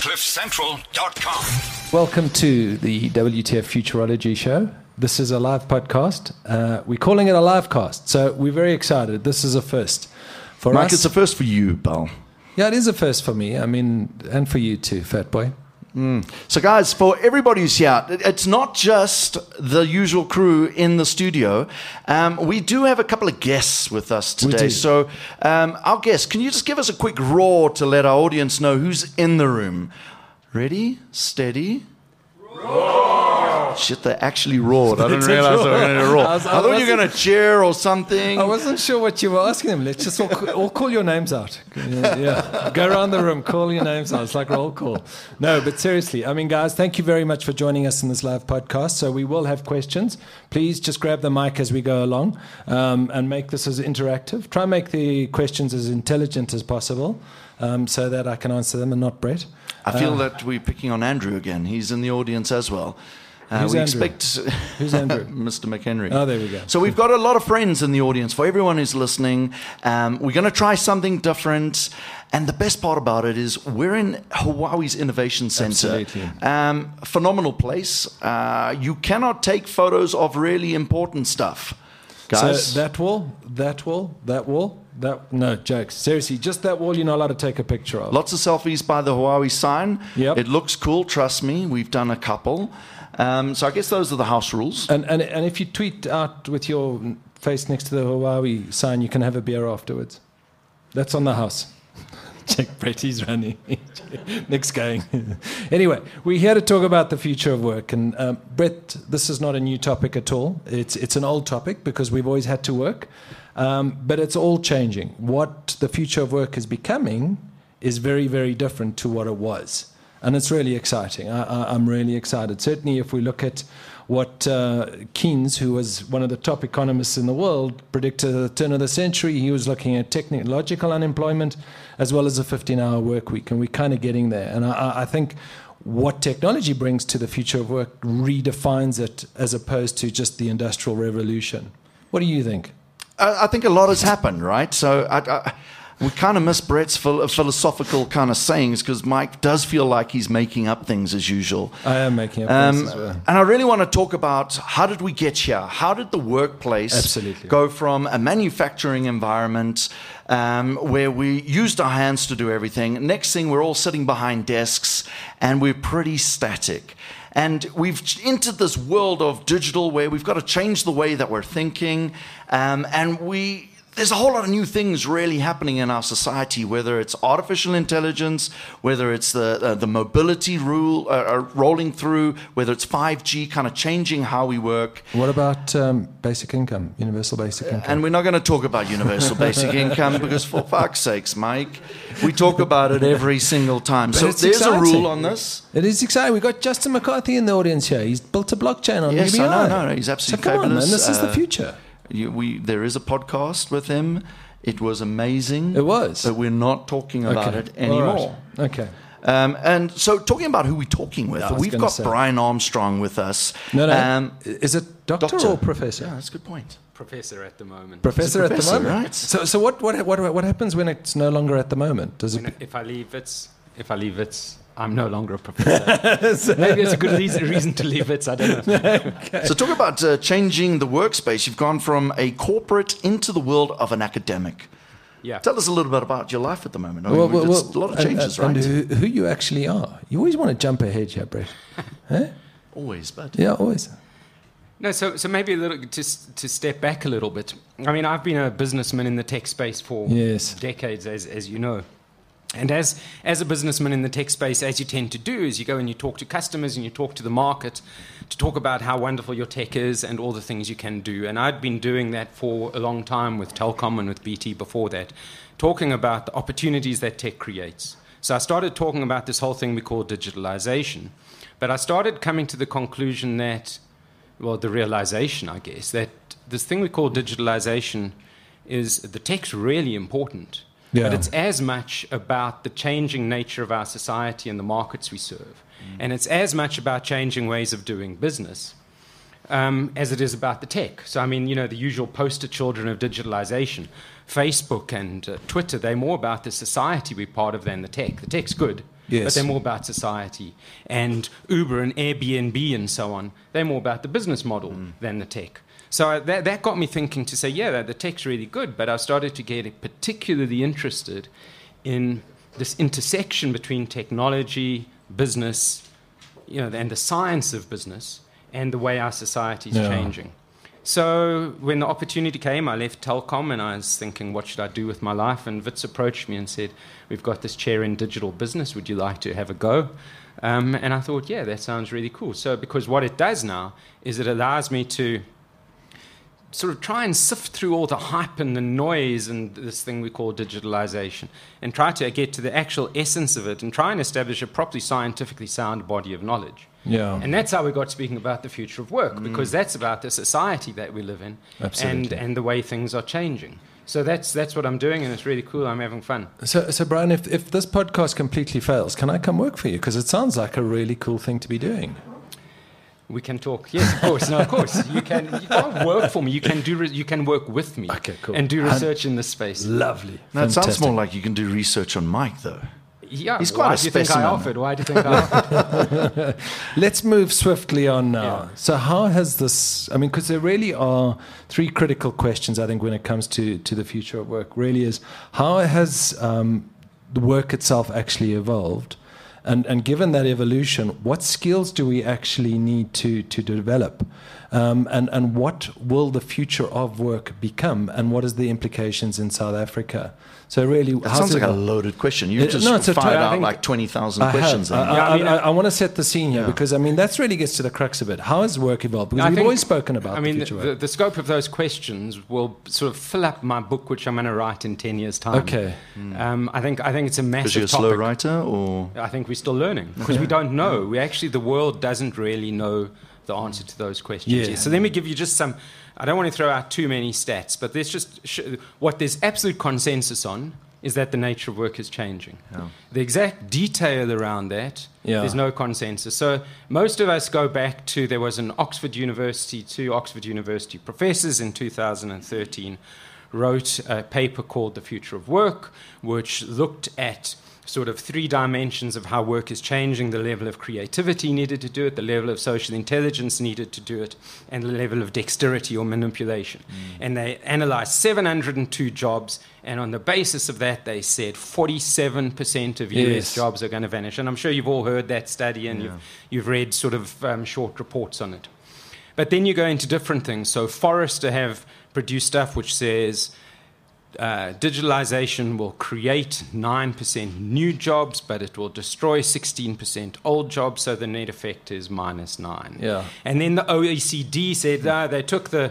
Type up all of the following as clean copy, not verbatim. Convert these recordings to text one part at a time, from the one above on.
CliffCentral.com. Welcome to the WTF Futurology Show. This is a live podcast. We're calling it a live cast, so we're very excited. This is a first for Mike, us. it's a first for you, pal. Yeah, it is a first for me. I mean, and for you too, Fat Boy. So, guys, for everybody who's here, it's not just the usual crew in the studio. We do have a couple of guests with us We today. do. So, our guests, can you just give us a quick roar to let our audience know who's in the room? Ready? Steady? Roar! Shit, they actually roared. I didn't realize they were going to roar. I thought you were going to cheer or something. I wasn't sure what you were asking them. Let's just all call your names out. Yeah. Go around the room, call your names out. It's like roll call. No, but seriously, I mean, guys, thank you very much for joining us in this live podcast. So we will have questions. Please just grab the mic as we go along and make this as interactive. Try and make the questions as intelligent as possible so that I can answer them and not Brett. I feel that we're picking on Andrew again. He's in the audience as well. Who's we Andrew? expect Who's Andrew? Mr. McHenry. Oh, there we go. So we've got a lot of friends in the audience. For everyone who's listening, we're going to try something different. And the best part about it is we're in Hawaii's Innovation Center. Absolutely. Phenomenal place. You cannot take photos of really important stuff. Guys, So that wall. No, jokes. Seriously, just that wall you're not allowed to take a picture of. lots of selfies by the Hawaii sign. Yep. It looks cool, trust me. We've done a couple. So I guess those are the house rules. And if you tweet out with your face next to the Huawei sign, you can have a beer afterwards. That's on the house. Check, Brett, he's running. Nick's going. Anyway, we're here to talk about the future of work. And Brett, this is not a new topic at all. It's an old topic because we've always had to work. But it's all changing. What the future of work is becoming is very, very different to what it was. And it's really exciting. I'm really excited. Certainly if we look at what Keynes, who was one of the top economists in the world, predicted at the turn of the century, he was looking at technological unemployment as well as a 15-hour work week. And we're kind of getting there. And I think what technology brings to the future of work redefines it as opposed to just the Industrial Revolution. What do you think? I think a lot has happened, right? So we kind of miss Brett's philosophical kind of sayings because Mike does feel like he's making up things as usual. I am making up things as well. And I really want to talk about how did we get here? How did the workplace Absolutely. go from a manufacturing environment where we used our hands to do everything? Next thing, we're all sitting behind desks and we're pretty static. And we've entered this world of digital where we've got to change the way that we're thinking. There's a whole lot of new things really happening in our society, whether it's artificial intelligence, whether it's the mobility rule rolling through, whether it's 5G kind of changing how we work. What about basic income, universal basic income? And we're not going to talk about universal basic income because for fuck's sakes, Mike, we talk about it every single time. But So it's there's exciting. a rule on this. It is exciting. We've got Justin McCarthy in the audience here. He's built a blockchain on Yes, UBI. I know. No, he's absolutely so come fabulous. on, man. This is the future. There is a podcast with him. It was amazing. It was. But we're not talking about it All anymore. right. Okay. And so talking about who we're talking with, I was we've gonna got say. Brian Armstrong with us. No. Is it doctor Doctor. or professor? Yeah, that's a good point. Professor at the moment. Professor at the professor, moment. right? So what happens when it's no longer at the moment? Does it? If I leave it, I'm no longer a professor. Maybe it's a good reason to leave it. I don't know. So talk about changing the workspace. You've gone from a corporate into the world of an academic. Yeah. Tell us a little bit about your life at the moment. It's a lot of changes, right? And who you actually are. You always want to jump ahead here, Brett. Huh? Always, but Yeah, always. No, so maybe a little to step back a little bit. I mean, I've been a businessman in the tech space for Yes. decades, as you know. And as a businessman in the tech space, as you tend to do, is you go and you talk to customers and you talk to the market to talk about how wonderful your tech is and all the things you can do. And I'd been doing that for a long time with Telkom and with BT before that, talking about the opportunities that tech creates. So I started talking about this whole thing we call digitalization. But I started coming to the conclusion that, well, the realization, I guess, that this thing we call digitalization is the tech's really important. Yeah. But it's as much about the changing nature of our society and the markets we serve. And it's as much about changing ways of doing business as it is about the tech. So, I mean, the usual poster children of digitalization, Facebook and Twitter, they're more about the society we're part of than the tech. The tech's good. Yes. but they're more about society. And Uber and Airbnb and so on, they're more about the business model than the tech. So that got me thinking to say, yeah, the tech's really good, but I started to get particularly interested in this intersection between technology, business, and the science of business, and the way our society is changing. So when the opportunity came, I left Telkom, and I was thinking, what should I do with my life? And Wits approached me and said, we've got this chair in digital business. Would you like to have a go? And I thought, yeah, that sounds really cool. So because what it does now is it allows me to sort of try and sift through all the hype and the noise and this thing we call digitalization and try to get to the actual essence of it and try and establish a properly scientifically sound body of knowledge. Yeah. And that's how we got speaking about the future of work, because that's about the society that we live in. Absolutely. and the way things are changing. So that's what I'm doing, and it's really cool. I'm having fun. So Brian, if this podcast completely fails, can I come work for you? Because it sounds like a really cool thing to be doing. We can talk. Yes, of course. No, of course. You can't work for me. You can work with me. Okay, cool. And do research in this space. Lovely. Now, it sounds more like you can do research on Mike, though. Yeah. He's quite a specimen. Why do you think I offered? Let's move swiftly on now. Yeah. So how has this, because there really are three critical questions, I think, when it comes to the future of work, really is how has the work itself actually evolved? And given that evolution, what skills do we actually need to develop? And what will the future of work become? And what is the implications in South Africa? So really, that sounds like a loaded question. You just fired out like 20,000 questions. I want to set the scene here because that really gets to the crux of it. How has work evolved? Because we've always spoken about the future of work. The scope of those questions will sort of fill up my book, which I'm going to write in 10 years' time. Okay. I think it's a massive topic. Because you're a slow writer, or I think we're still learning because we don't know. The world doesn't really know the answer to those questions. Yeah. So let me give you just some. I don't want to throw out too many stats, but there's just what there's absolute consensus on is that the nature of work is changing. Yeah. The exact detail around that, there's no consensus. So most of us go back to, there was two Oxford University professors in 2013 wrote a paper called The Future of Work, which looked at sort of three dimensions of how work is changing: the level of creativity needed to do it, the level of social intelligence needed to do it, and the level of dexterity or manipulation. And they analyzed 702 jobs, and on the basis of that, they said 47% of US jobs are going to vanish. And I'm sure you've all heard that study, and you've read sort of short reports on it. But then you go into different things. So Forrester have produced stuff which says digitalization will create 9% new jobs, but it will destroy 16% old jobs, so the net effect is -9. Yeah. And then the OECD said they took the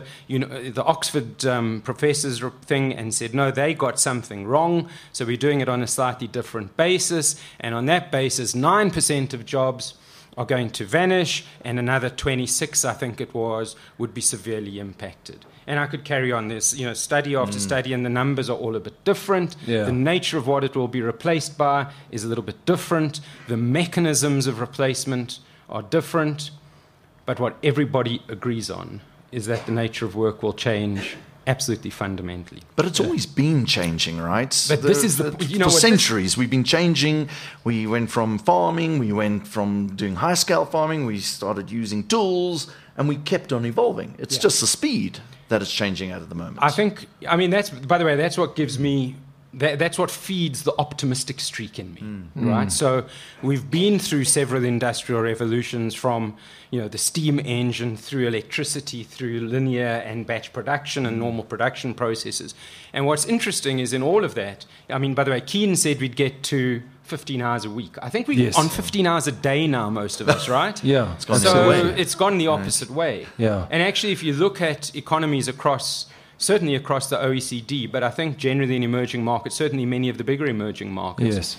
Oxford professors thing and said, no, they got something wrong, so we're doing it on a slightly different basis, and on that basis 9% of jobs are going to vanish, and another 26, I think it was, would be severely impacted. And I could carry on this, study after study, and the numbers are all a bit different. Yeah. The nature of what it will be replaced by is a little bit different. The mechanisms of replacement are different. But what everybody agrees on is that the nature of work will change absolutely fundamentally. But it's always been changing, right? But this is for centuries we've been changing. We went from farming, we went from doing high-scale farming, we started using tools, and we kept on evolving. It's just the speed that it's changing at the moment. That's, by the way, that's what gives me, that's what feeds the optimistic streak in me, right? So we've been through several industrial revolutions, from the steam engine through electricity, through linear and batch production and normal production processes. And what's interesting is in all of that, by the way, Keen said we'd get to 15 hours a week. I think we're on 15 hours a day now, most of us, right? Yeah. It's gone the other way. It's gone the opposite way. Yeah. And actually, if you look at economies certainly across the OECD, but I think generally in emerging markets, certainly many of the bigger emerging markets,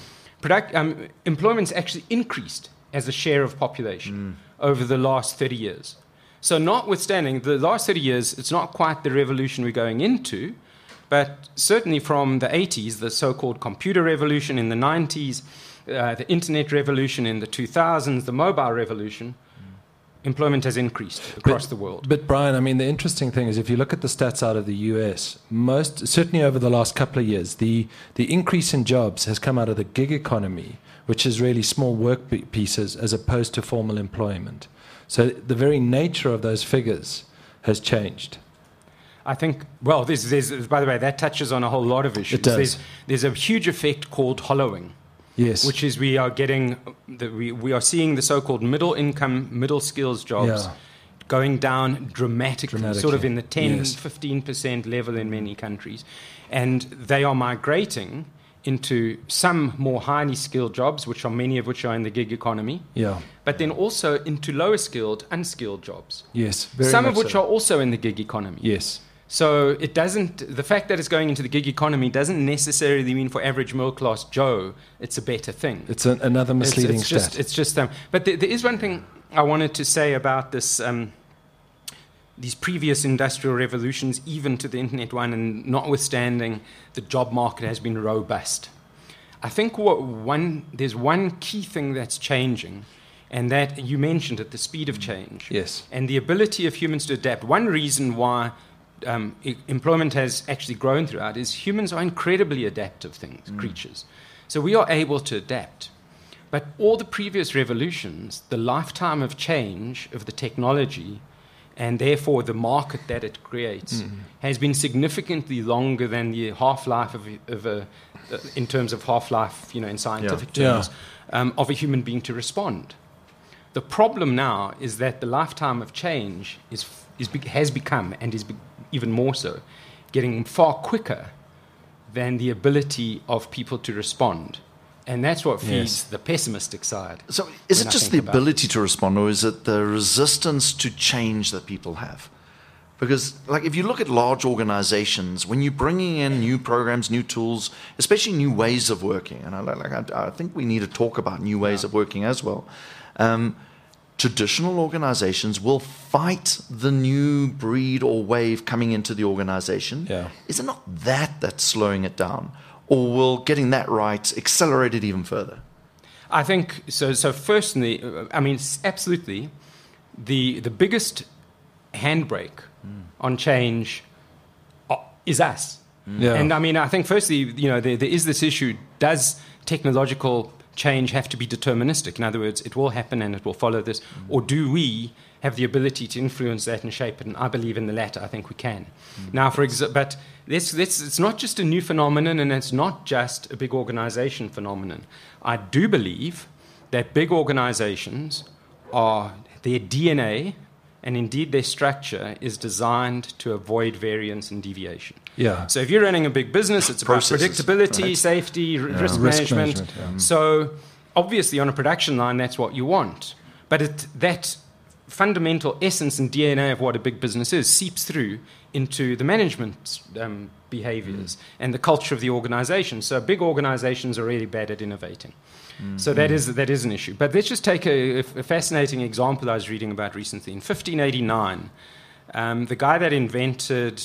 employment's actually increased as a share of population over the last 30 years. So notwithstanding, the last 30 years, it's not quite the revolution we're going into, but certainly from the 80s, the so-called computer revolution in the 90s, the internet revolution in the 2000s, the mobile revolution, employment has increased across the world. But Brian, the interesting thing is if you look at the stats out of the US, certainly over the last couple of years, the increase in jobs has come out of the gig economy, which is really small work pieces as opposed to formal employment. So the very nature of those figures has changed. I think, well, there's, by the way, that touches on a whole lot of issues. It does. There's a huge effect called hollowing. Yes. Which is we are seeing the so-called middle income, middle skills jobs going down dramatically, sort of in the 10, 15% level in many countries. And they are migrating into some more highly skilled jobs, many of which are in the gig economy. Yeah. But then also into lower skilled, unskilled jobs. Yes. Some of which are also in the gig economy. Yes. So the fact that it's going into the gig economy doesn't necessarily mean for average middle class Joe it's a better thing. It's another misleading stat. It's just but there is one thing I wanted to say about this, these previous industrial revolutions, even to the internet one, and notwithstanding the job market has been robust. I think there's one key thing that's changing, and that you mentioned it, the speed of change. Yes. And the ability of humans to adapt. One reason why employment has actually grown throughout is humans are incredibly adaptive creatures. So we are able to adapt. But all the previous revolutions, the lifetime of change of the technology and therefore the market that it creates has been significantly longer than the half-life in terms of half-life, in scientific terms, of a human being to respond. The problem now is that the lifetime of change has become, and is even more so, getting far quicker than the ability of people to respond. And that's what feeds the pessimistic side. So is it just the ability to respond, or is it the resistance to change that people have? Because if you look at large organizations, when you're bringing in new programs, new tools, especially new ways of working, and I think we need to talk about new ways of working as well, traditional organizations will fight the new breed or wave coming into the organization. Yeah. Is it not that's slowing it down? Or will getting that right accelerate it even further? I think so. So firstly, absolutely, the biggest handbrake on change is us. Yeah. And I think firstly, there is this issue: does technological change have to be deterministic? In other words, it will happen and it will follow this, or do we have the ability to influence that and shape it? And I believe in the latter. I think we can. Now, but it's not just a new phenomenon, and it's not just a big organization phenomenon. I do believe that big organizations their DNA, and indeed their structure, is designed to avoid variance and deviation. Yeah. So if you're running a big business, it's about predictability, right? Safety, risk management. So obviously on a production line, that's what you want. But that fundamental essence and DNA of what a big business is seeps through into the management behaviors and the culture of the organization. So big organizations are really bad at innovating. So that is an issue. But let's just take a fascinating example I was reading about recently. In 1589, the guy that invented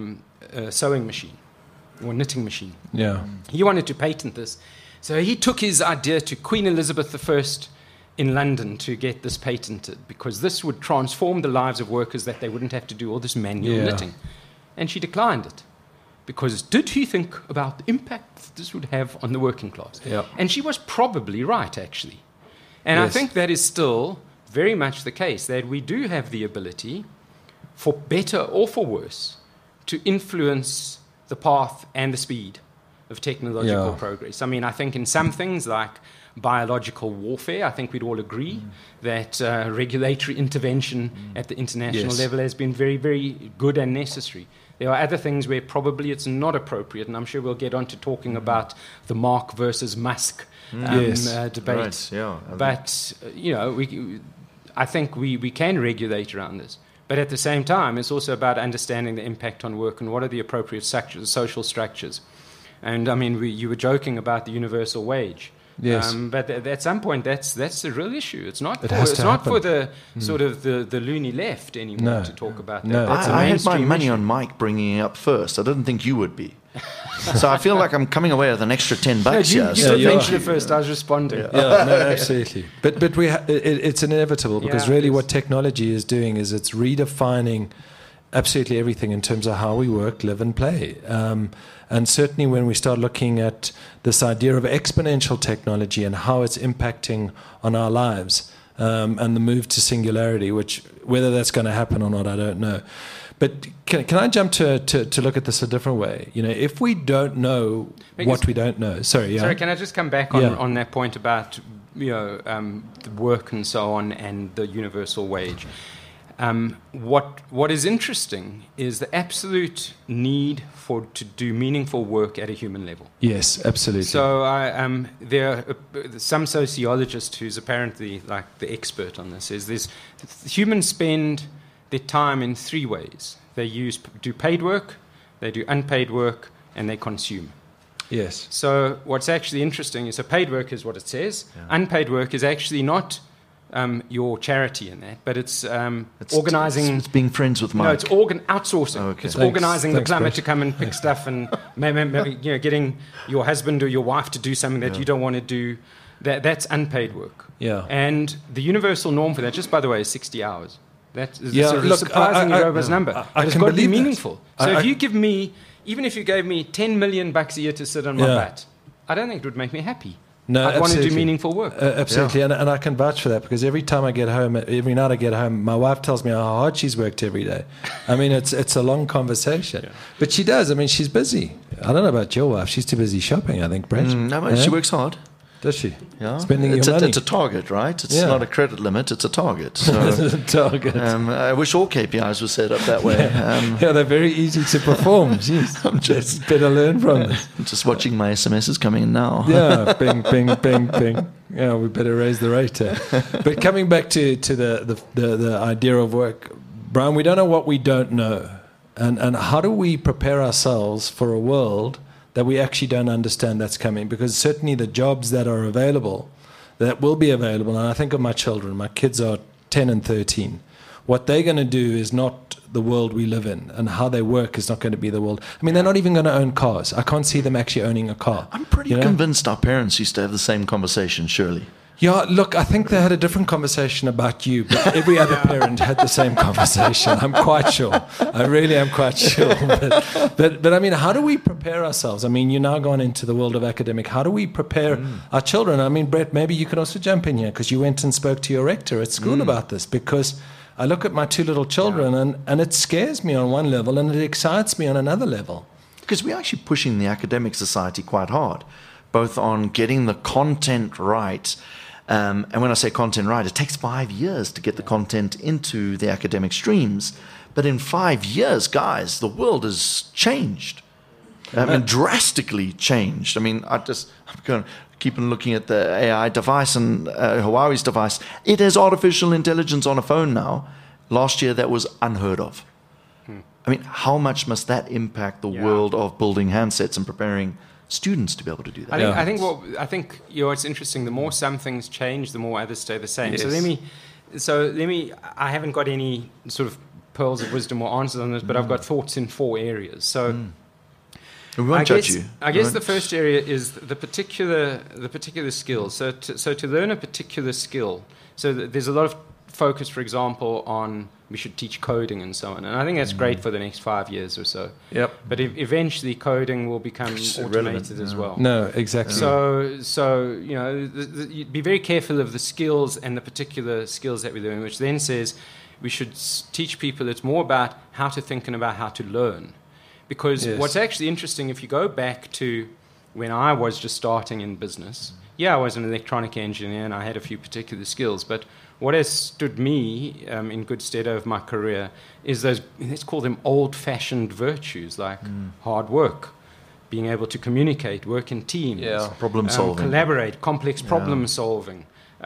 a sewing machine or knitting machine, he wanted to patent this. So he took his idea to Queen Elizabeth I in London to get this patented, because this would transform the lives of workers, that they wouldn't have to do all this manual knitting. And she declined it, because did he think about the impact this would have on the working class? Yeah. And she was probably right, actually. And I think that is still very much the case, that we do have the ability, for better or for worse, to influence the path and the speed of technological progress. I think in some things like biological warfare, I think we'd all agree that regulatory intervention at the international level has been very, very good and necessary. There are other things where probably it's not appropriate, and I'm sure we'll get on to talking about the Mark versus Musk debate. Right, yeah. But, I think we can regulate around this. But at the same time, it's also about understanding the impact on work and what are the appropriate social structures. And, you were joking about the universal wage. Yes. But at some point, that's a real issue. It's not for the sort of the loony left anymore to talk about that. No. That's a I had my mainstream money issue. on Mike bringing it up first. I didn't think you would be. So I feel like I'm coming away with an extra $10 You here. mentioned it first. I was responding. Absolutely. But it's inevitable, because really what technology is doing is it's redefining absolutely everything in terms of how we work, live, and play. And certainly when we start looking at this idea of exponential technology and how it's impacting on our lives, and the move to singularity, which whether that's going to happen or not, I don't know. But can I jump to look at this a different way? You know, if we don't know what we don't know. Sorry, can I just come back on that point about the work and so on and the universal wage? What is interesting is the absolute need to do meaningful work at a human level. Yes, absolutely. So there are some sociologist who's apparently like the expert on this is humans spend their time in three ways. They do paid work, they do unpaid work, and they consume. Yes. So what's actually interesting is paid work is what it says. Yeah. Unpaid work is actually not your charity in that, but it's organising. It's being friends with Mike. No, it's outsourcing. Oh, okay. It's organising the plumber to come and pick stuff, and maybe getting your husband or your wife to do something that you don't want to do. That's unpaid work. Yeah. And the universal norm for that, just by the way, is 60 hours. That is a surprisingly robust number. It's got to be meaningful. So if you give me, even if you gave me $10 million a year to sit on my butt, I don't think it would make me happy. No, I'd want to do meaningful work. Absolutely, and I can vouch for that because every time I get home, every night I get home, my wife tells me how hard she's worked every day. I mean, it's a long conversation, but she does. I mean, she's busy. I don't know about your wife; she's too busy shopping. I think, Brett. No, she works hard. Does she? Yeah. Spending your money. It's a target, right? It's not a credit limit. It's a target. So, it's a target. I wish all KPIs were set up that way. They're very easy to perform. Jeez, I'm just better learn from this. I'm just watching my SMSs coming in now. Yeah, bing, bing, bing, bing. Yeah, we better raise the rate. But coming back to the idea of work, Brian, we don't know what we don't know, and how do we prepare ourselves for a world that we actually don't understand that's coming? Because certainly the jobs that are available, that will be available, and I think of my children, my kids are 10 and 13. What they're going to do is not the world we live in, and how they work is not going to be the world. I mean, they're not even going to own cars. I can't see them actually owning a car. I'm pretty convinced our parents used to have the same conversation, surely. Yeah, look, I think they had a different conversation about you, but every other parent had the same conversation. I'm quite sure. I really am quite sure. But I mean, how do we prepare ourselves? I mean, you're now gone into the world of academic. How do we prepare our children? I mean, Brett, maybe you can also jump in here because you went and spoke to your rector at school about this, because I look at my two little children and it scares me on one level and it excites me on another level. Because we're actually pushing the academic society quite hard, both on getting the content right. And when I say content right, it takes 5 years to get the content into the academic streams. But in 5 years, guys, the world has changed. I mean, drastically changed. I mean, I'm going to keep on looking at the AI device and Huawei's device. It has artificial intelligence on a phone now. Last year, that was unheard of. I mean, how much must that impact the world of building handsets and preparing students to be able to do that? I think it's interesting. The more some things change, the more others stay the same. Yes. So let me. I haven't got any sort of pearls of wisdom or answers on this, but I've got thoughts in 4 areas. So we won't judge you. I guess the first area is the particular skills. So to learn a particular skill. So there's a lot of focus, for example, on we should teach coding and so on. And I think that's great for the next 5 years or so. Yep. But eventually coding will become automated as well. No, exactly. So you'd be very careful of the skills and the particular skills that we learn, which then says we should teach people it's more about how to think and about how to learn. Because what's actually interesting, if you go back to when I was just starting in business, I was an electronic engineer and I had a few particular skills, but what has stood me in good stead over my career is those, let's call them old-fashioned virtues, like hard work, being able to communicate, work in teams, problem solving, collaborate, complex problem solving,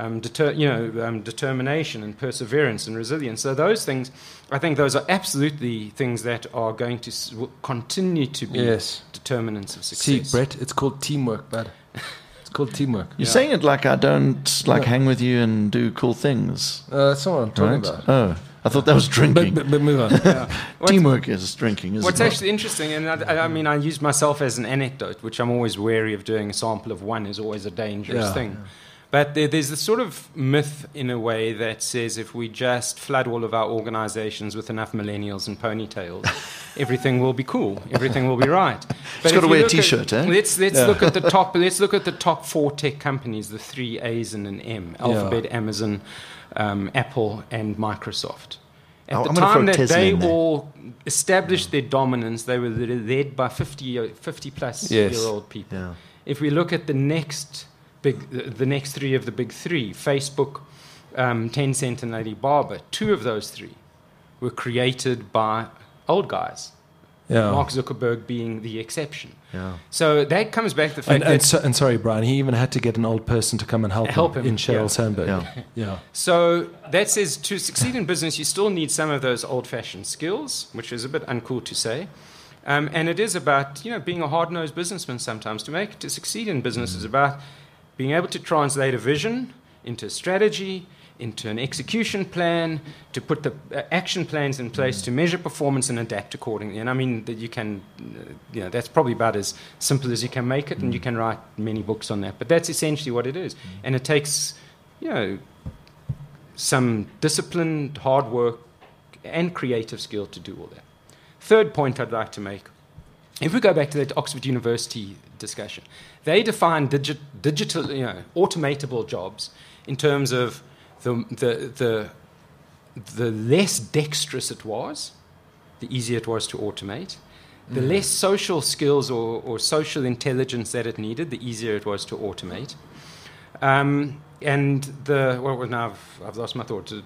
determination and perseverance and resilience. So those things, I think those are absolutely things that are going to continue to be determinants of success. See, Brett, it's called teamwork, bud. Called teamwork. You're saying it like I don't hang with you and do cool things. That's not what I'm talking about. Oh, I thought that was drinking. But move on. Teamwork is drinking, isn't it? What's actually interesting, and I use myself as an anecdote, which I'm always wary of doing. A sample of one is always a dangerous thing. But there's this sort of myth in a way that says if we just flood all of our organizations with enough millennials and ponytails, everything will be cool, everything will be right. But Just got to wear a T-shirt, eh? Let's look at the top. Let's look at the top 4 tech companies, the 3 A's and an M: Alphabet, Amazon, Apple, and Microsoft. At the time that they all established their dominance, they were led by 50-plus-year-old people. Yeah. If we look at the next 3 of the big 3, Facebook, Tencent, and Alibaba, 2 of those 3 were created by old guys. Yeah. Mark Zuckerberg being the exception. Yeah. So that comes back to the fact and sorry, Brian, he even had to get an old person to come and help him in Sheryl Sandberg. Yeah. So that says to succeed in business, you still need some of those old-fashioned skills, which is a bit uncool to say. And it is about being a hard-nosed businessman sometimes. To succeed in business is about being able to translate a vision into a strategy, into an execution plan, to put the action plans in place to measure performance and adapt accordingly. And I mean that you can, that's probably about as simple as you can make it, and you can write many books on that. But that's essentially what it is. And it takes, some disciplined, hard work and creative skill to do all that. Third point I'd like to make, if we go back to that Oxford University discussion, they define digital, automatable jobs in terms of the less dexterous it was, the easier it was to automate. The less social skills or social intelligence that it needed, the easier it was to automate. And I've lost my thought.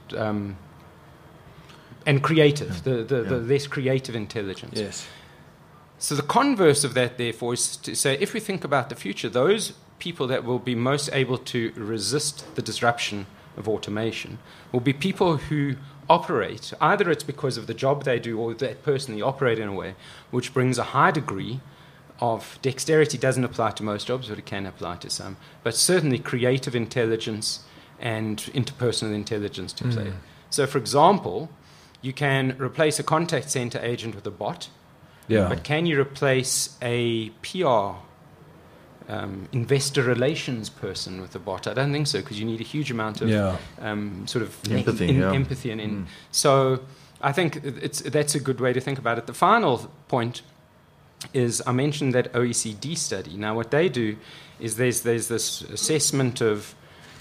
And creative, the less creative intelligence. Yes. So the converse of that, therefore, is to say, if we think about the future, those people that will be most able to resist the disruption of automation will be people who operate, either it's because of the job they do or they personally operate in a way which brings a high degree of dexterity. Doesn't apply to most jobs, but it can apply to some, but certainly creative intelligence and interpersonal intelligence to play. So, for example, you can replace a contact center agent with a bot. Yeah. But can you replace a PR, investor relations person with a bot? I don't think so, because you need a huge amount of sort of empathy. So I think that's a good way to think about it. The final point is I mentioned that OECD study. Now, what they do is there's this assessment of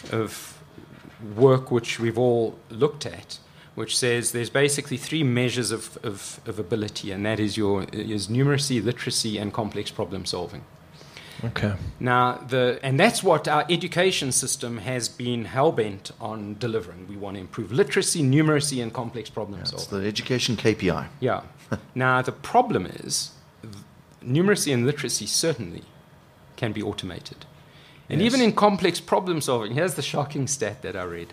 work which we've all looked at, which says there's basically 3 measures of ability, and that is is numeracy, literacy, and complex problem solving. Okay. Now, and that's what our education system has been hell-bent on delivering. We want to improve literacy, numeracy, and complex problem solving. It's the education KPI. Yeah. Now, the problem is numeracy and literacy certainly can be automated. And even in complex problem solving, here's the shocking stat that I read,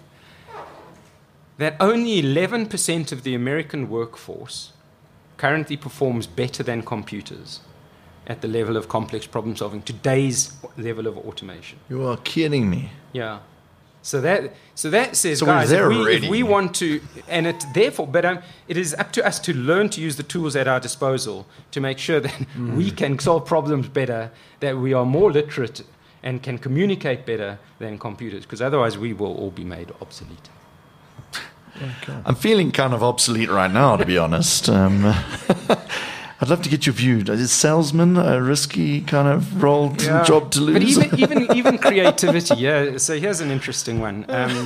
that only 11% of the American workforce currently performs better than computers at the level of complex problem solving, today's level of automation. You are kidding me. Yeah. So that says, so guys, if we want to, and it therefore, but it is up to us to learn to use the tools at our disposal to make sure that we can solve problems better, that we are more literate and can communicate better than computers, because otherwise we will all be made obsolete. Okay. I'm feeling kind of obsolete right now, to be honest. I'd love to get your view. Is salesman a risky kind of role job to lose? But even creativity, yeah. So here's an interesting one.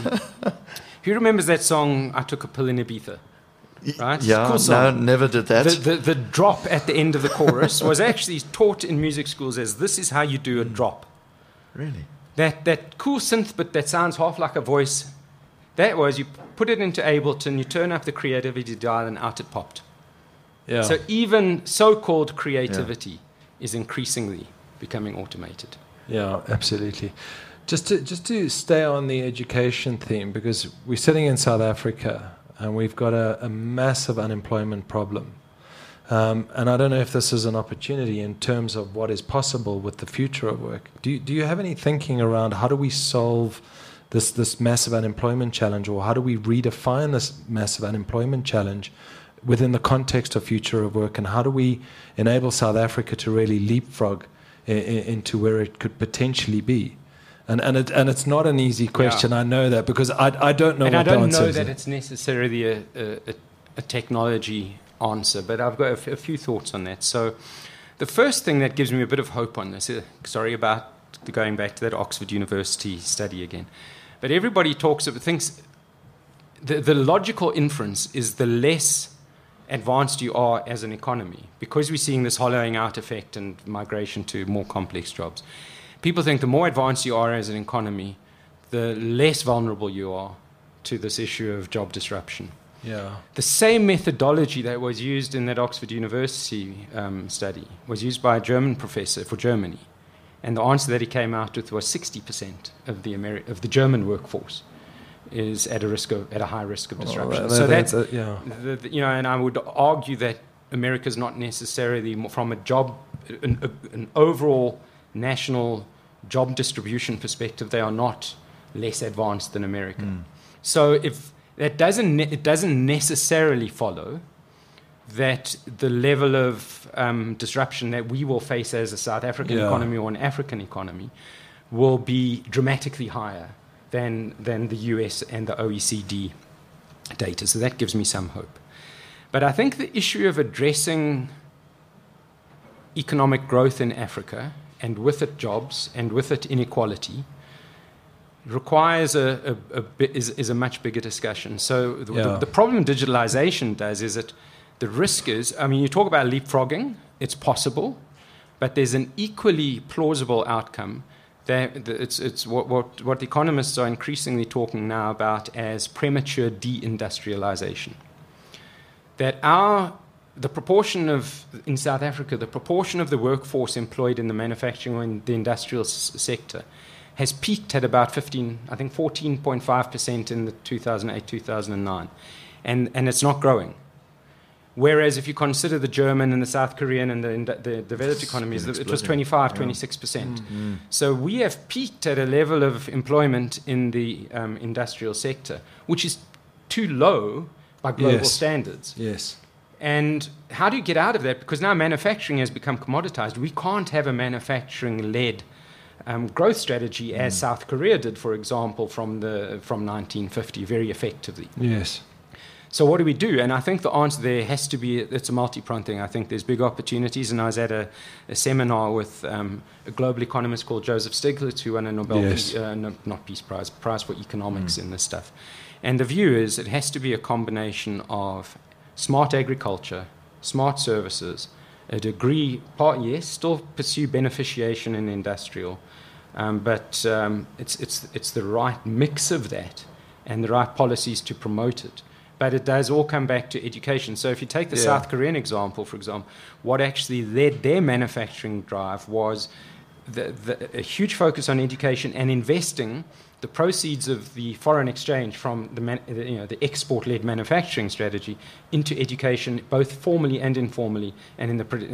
Who remembers that song, I Took a Pill in Ibiza? Right? Yeah, cool song. No, never did that. The drop at the end of the chorus was actually taught in music schools as this is how you do a drop. Really? That cool synth, but that sounds half like a voice. That was, you put it into Ableton, you turn up the creativity dial, and out it popped. Yeah. So even so-called creativity is increasingly becoming automated. Yeah, absolutely. Just to stay on the education theme, because we're sitting in South Africa and we've got a massive unemployment problem. And I don't know if this is an opportunity in terms of what is possible with the future of work. Do you have any thinking around how do we solve this massive unemployment challenge, or how do we redefine this massive unemployment challenge within the context of future of work, and how do we enable South Africa to really leapfrog into where it could potentially be? And it's not an easy question. I know that because I don't know and what I the don't answer know is. that it's necessarily a technology answer, but I've got a few thoughts on that. So the first thing that gives me a bit of hope on this, sorry about going back to that Oxford University study again, but everybody thinks the logical inference is the less advanced you are as an economy, because we're seeing this hollowing out effect and migration to more complex jobs. People think the more advanced you are as an economy, the less vulnerable you are to this issue of job disruption. Yeah. The same methodology that was used in that Oxford University study was used by a German professor for Germany. And the answer that he came out with was 60% of the German workforce is at a high risk of disruption. So that's and I would argue that America is not necessarily from an overall national job distribution perspective, they are not less advanced than America. So if it doesn't necessarily follow that the level of disruption that we will face as a South African economy or an African economy will be dramatically higher than the US and the OECD data. So that gives me some hope. But I think the issue of addressing economic growth in Africa, and with it jobs, and with it inequality, requires is a much bigger discussion. So the problem digitalization does is that the risk is, you talk about leapfrogging, it's possible, but there's an equally plausible outcome. It's what economists are increasingly talking now about as premature deindustrialization. That the proportion in South Africa, the proportion of the workforce employed in the manufacturing or in the industrial sector has peaked at about 14.5% in the 2008-2009, and it's not growing. Whereas if you consider the German and the South Korean and the developed economies, it was 26%. So we have peaked at a level of employment in the industrial sector, which is too low by global standards. Yes. And how do you get out of that? Because now manufacturing has become commoditized. We can't have a manufacturing-led growth strategy as South Korea did, for example, from 1950, very effectively. Yes. So what do we do? And I think the answer there has to be, it's a multi-pronged thing. I think there's big opportunities. And I was at a seminar with a global economist called Joseph Stiglitz, who won a Nobel Prize for economics in this stuff. And the view is it has to be a combination of smart agriculture, smart services, a degree, still pursue beneficiation in industrial, but it's the right mix of that and the right policies to promote it. But it does all come back to education. So if you take the South Korean example, for example, what actually led their manufacturing drive was a huge focus on education and investing the proceeds of the foreign exchange from the export-led manufacturing strategy into education, both formally and informally, and in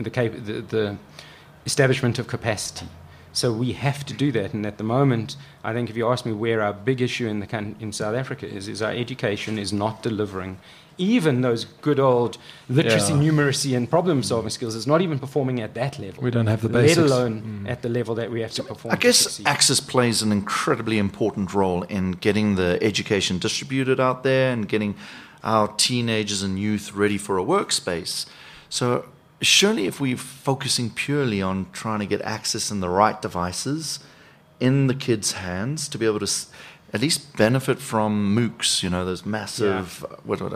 the establishment of capacity. So we have to do that. And at the moment, I think if you ask me where our big issue in South Africa is our education is not delivering. Even those good old literacy, numeracy, and problem-solving skills is not even performing at that level. We don't have the basics. Let alone at the level that we have to perform. I guess Access plays an incredibly important role in getting the education distributed out there and getting our teenagers and youth ready for a workspace. So surely if we're focusing purely on trying to get access in the right devices in the kids' hands to be able to at least benefit from MOOCs, those massive,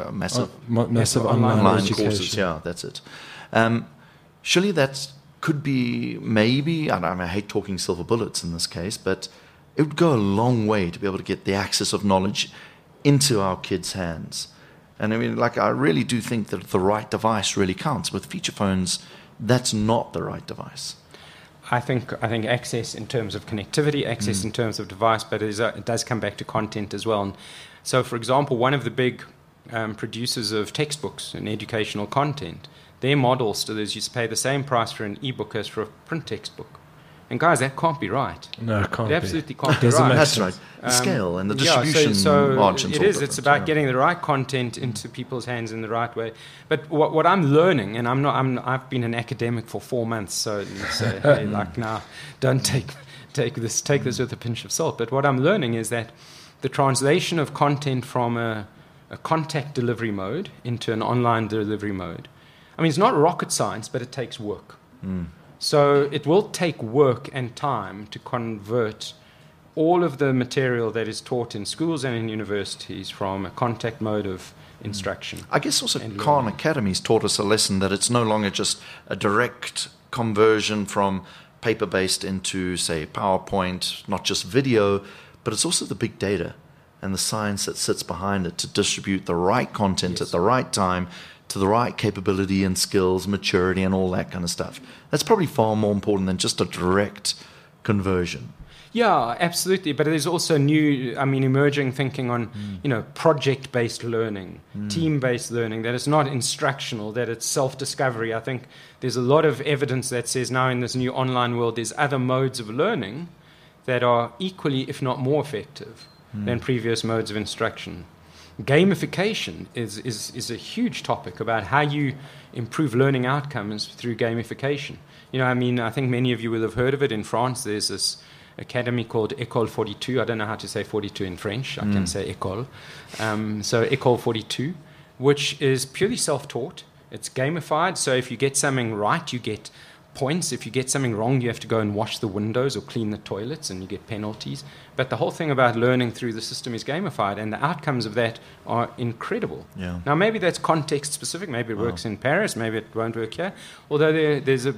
massive online courses. Yeah, that's it. Surely that could be maybe, I hate talking silver bullets in this case, but it would go a long way to be able to get the access of knowledge into our kids' hands. And I really do think that the right device really counts. With feature phones, that's not the right device. I think access in terms of connectivity, access in terms of device, but it does come back to content as well. And so, for example, one of the big producers of textbooks and educational content, their model still is you pay the same price for an e-book as for a print textbook. And guys, that can't be right. No, it can't be. It absolutely can't be right. That's right. The scale and the distribution margins. It is. It's about getting the right content into people's hands in the right way. But what I'm learning, and I've been an academic for 4 months, so hey, now don't take take this with a pinch of salt. But what I'm learning is that the translation of content from a contact delivery mode into an online delivery mode, I mean, it's not rocket science, but it takes work. So it will take work and time to convert all of the material that is taught in schools and in universities from a contact mode of instruction. I guess also Khan Academy's taught us a lesson that it's no longer just a direct conversion from paper-based into, say, PowerPoint, not just video, but it's also the big data and the science that sits behind it to distribute the right content at the right time to the right capability and skills, maturity, and all that kind of stuff. That's probably far more important than just a direct conversion. Yeah, absolutely. But there's also emerging thinking on, project-based learning, team-based learning, that it's not instructional, that it's self-discovery. I think there's a lot of evidence that says now in this new online world, there's other modes of learning that are equally, if not more effective than previous modes of instruction. Gamification is a huge topic about how you improve learning outcomes through gamification. I think many of you will have heard of it. In France, there's this academy called École 42. I don't know how to say 42 in French. I can say École. So École 42, which is purely self-taught. It's gamified. So if you get something right, you get points. If you get something wrong, you have to go and wash the windows or clean the toilets, and you get penalties. But the whole thing about learning through the system is gamified, and the outcomes of that are incredible. Yeah. Now, maybe that's context specific. Maybe it works in Paris. Maybe it won't work here. Although it is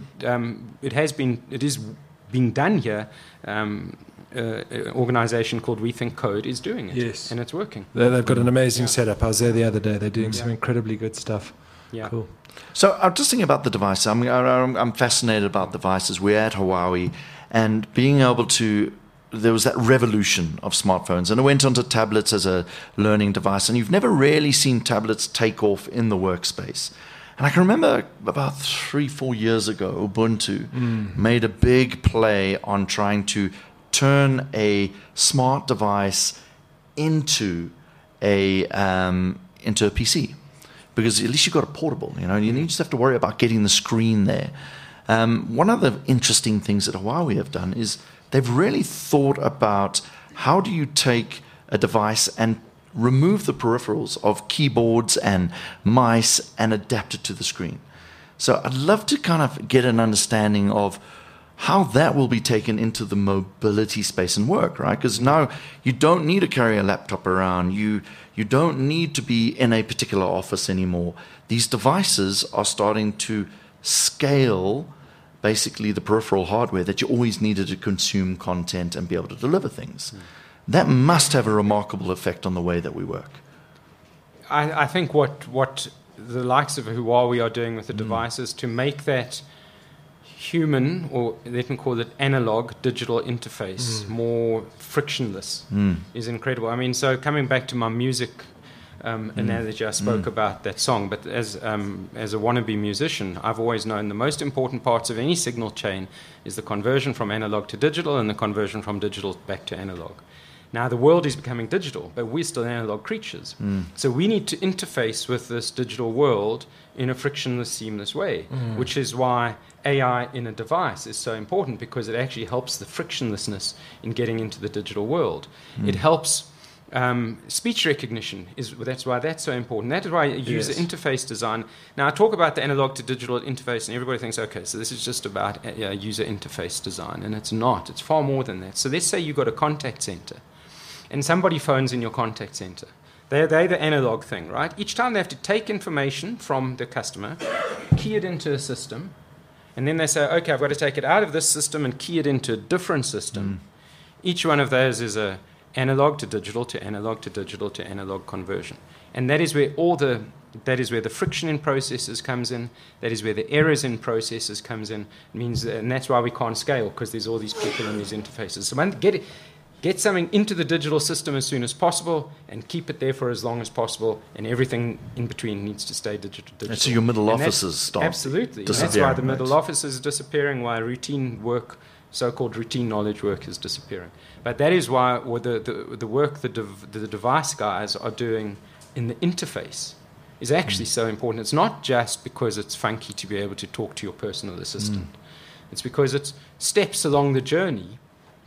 being done here. An organization called We Think Code is doing it. Yes. And it's working. They've got an amazing setup. I was there the other day. They're doing some incredibly good stuff. Yeah. Cool. So I'm just thinking about the device. I'm fascinated about devices. We're at Huawei, and being able to, there was that revolution of smartphones, and it went onto tablets as a learning device, and you've never really seen tablets take off in the workspace. And I can remember about 3-4 years ago, Ubuntu made a big play on trying to turn a smart device into a PC. Because at least you've got a portable, you just have to worry about getting the screen there. One of the interesting things that Huawei have done is they've really thought about how do you take a device and remove the peripherals of keyboards and mice and adapt it to the screen. So I'd love to kind of get an understanding of how that will be taken into the mobility space and work, right? Because now you don't need to carry a laptop around. You don't need to be in a particular office anymore. These devices are starting to scale basically the peripheral hardware that you always needed to consume content and be able to deliver things. That must have a remarkable effect on the way that we work. I think what the likes of Huawei are doing with the devices to make that human, or they can call it analog digital interface, more frictionless is incredible. So coming back to my music analogy, I spoke about that song, but as a wannabe musician, I've always known the most important parts of any signal chain is the conversion from analog to digital and the conversion from digital back to analog. Now the world is becoming digital, but we're still analog creatures. So we need to interface with this digital world in a frictionless, seamless way, which is why AI in a device is so important, because it actually helps the frictionlessness in getting into the digital world. It helps speech recognition. That's why that's so important. That is why user interface design. Now I talk about the analog to digital interface, and everybody thinks, okay, so this is just about user interface design, and it's not. It's far more than that. So let's say you've got a contact center, and somebody phones in your contact center. They're the analog thing, right? Each time they have to take information from the customer, key it into a system, and then they say, okay, I've got to take it out of this system and key it into a different system. Each one of those is a analog to digital to analog to digital to analog conversion. And that is where the friction in processes comes in. That is where the errors in processes comes in. And that's why we can't scale, because there's all these people in these interfaces. So get something into the digital system as soon as possible and keep it there for as long as possible, and everything in between needs to stay digital. And so your middle offices start absolutely. That's why the middle office is disappearing, why routine work, so-called routine knowledge work, is disappearing. But that is why the work the device guys are doing in the interface is actually so important. It's not just because it's funky to be able to talk to your personal assistant. It's because it's steps along the journey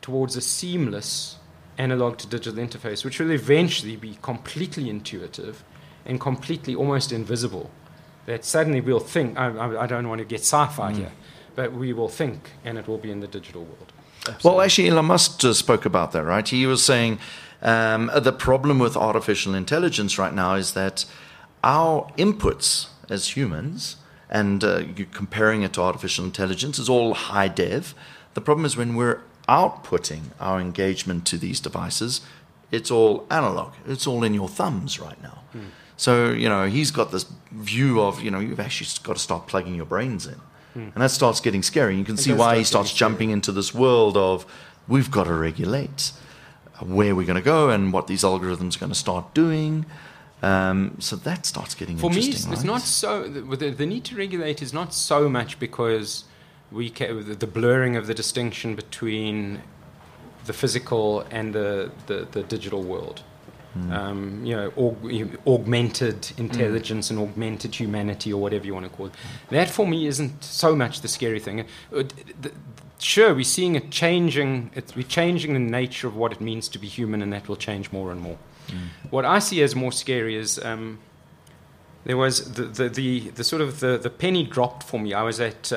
towards a seamless analog to digital interface, which will eventually be completely intuitive and completely almost invisible. That suddenly we'll think, I don't want to get sci-fi here, but we will think, and it will be in the digital world. Absolutely. Well, actually, Elon Musk spoke about that, right? He was saying the problem with artificial intelligence right now is that our inputs as humans, and you're comparing it to artificial intelligence, is all high dev. The problem is when we're outputting our engagement to these devices, it's all analog. It's all in your thumbs right now. So, he's got this view of, you've actually got to start plugging your brains in. And that starts getting scary. You can see why he starts jumping into this world of we've got to regulate where we're going to go and what these algorithms are going to start doing. So that starts getting interesting. For me, it's not so. The need to regulate is not so much because the blurring of the distinction between the physical and the digital world. Augmented intelligence and augmented humanity, or whatever you want to call it. That for me isn't so much the scary thing. Sure, we're seeing it changing. We're changing the nature of what it means to be human, and that will change more and more. What I see as more scary is there was the sort of the penny dropped for me. I was at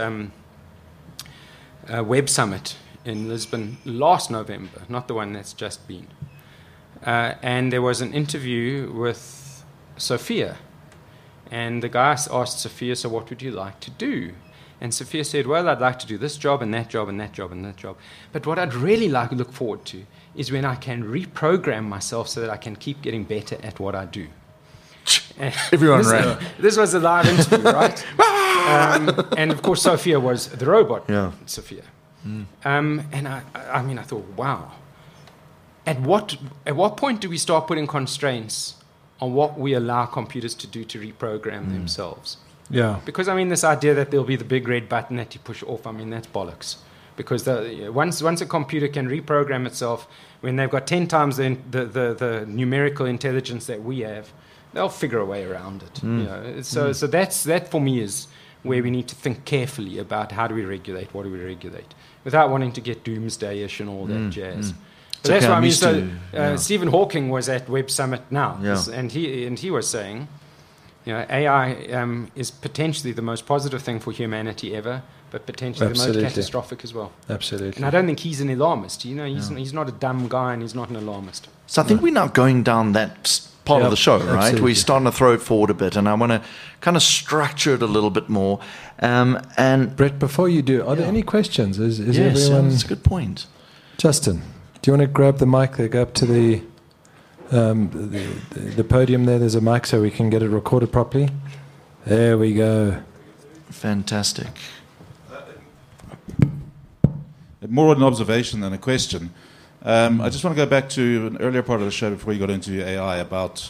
Web Summit in Lisbon last November, not the one that's just been. And there was an interview with Sophia. And the guy asked Sophia, so what would you like to do? And Sophia said, well, I'd like to do this job and that job and that job and that job. But what I'd really look forward to is when I can reprogram myself so that I can keep getting better at what I do. Everyone ran. This was a live interview, right? And of course, Sophia was the robot, Sophia. And I thought, wow. At what point do we start putting constraints on what we allow computers to do to reprogram themselves? Yeah. Because, this idea that there'll be the big red button that you push off, that's bollocks. Because once a computer can reprogram itself, when they've got 10 times the numerical intelligence that we have, they'll figure a way around it. So that for me is where we need to think carefully about how do we regulate, what do we regulate, without wanting to get doomsday-ish and all that jazz. So that's why Stephen Hawking was at Web Summit now, and he was saying, AI is potentially the most positive thing for humanity ever, but potentially the most catastrophic as well. Absolutely. And I don't think he's an alarmist. He's not a dumb guy, and he's not an alarmist. So I think we're now going down that part of the show, right? Absolutely. We're starting to throw it forward a bit, and I want to kind of structure it a little bit more. And Brett, before you do, are there any questions? Is yes, everyone? that's a good point. Justin, do you want to grab the mic there? Go up to the podium there. There's a mic so we can get it recorded properly. There we go. Fantastic. More an observation than a question. I just want to go back to an earlier part of the show before you got into AI about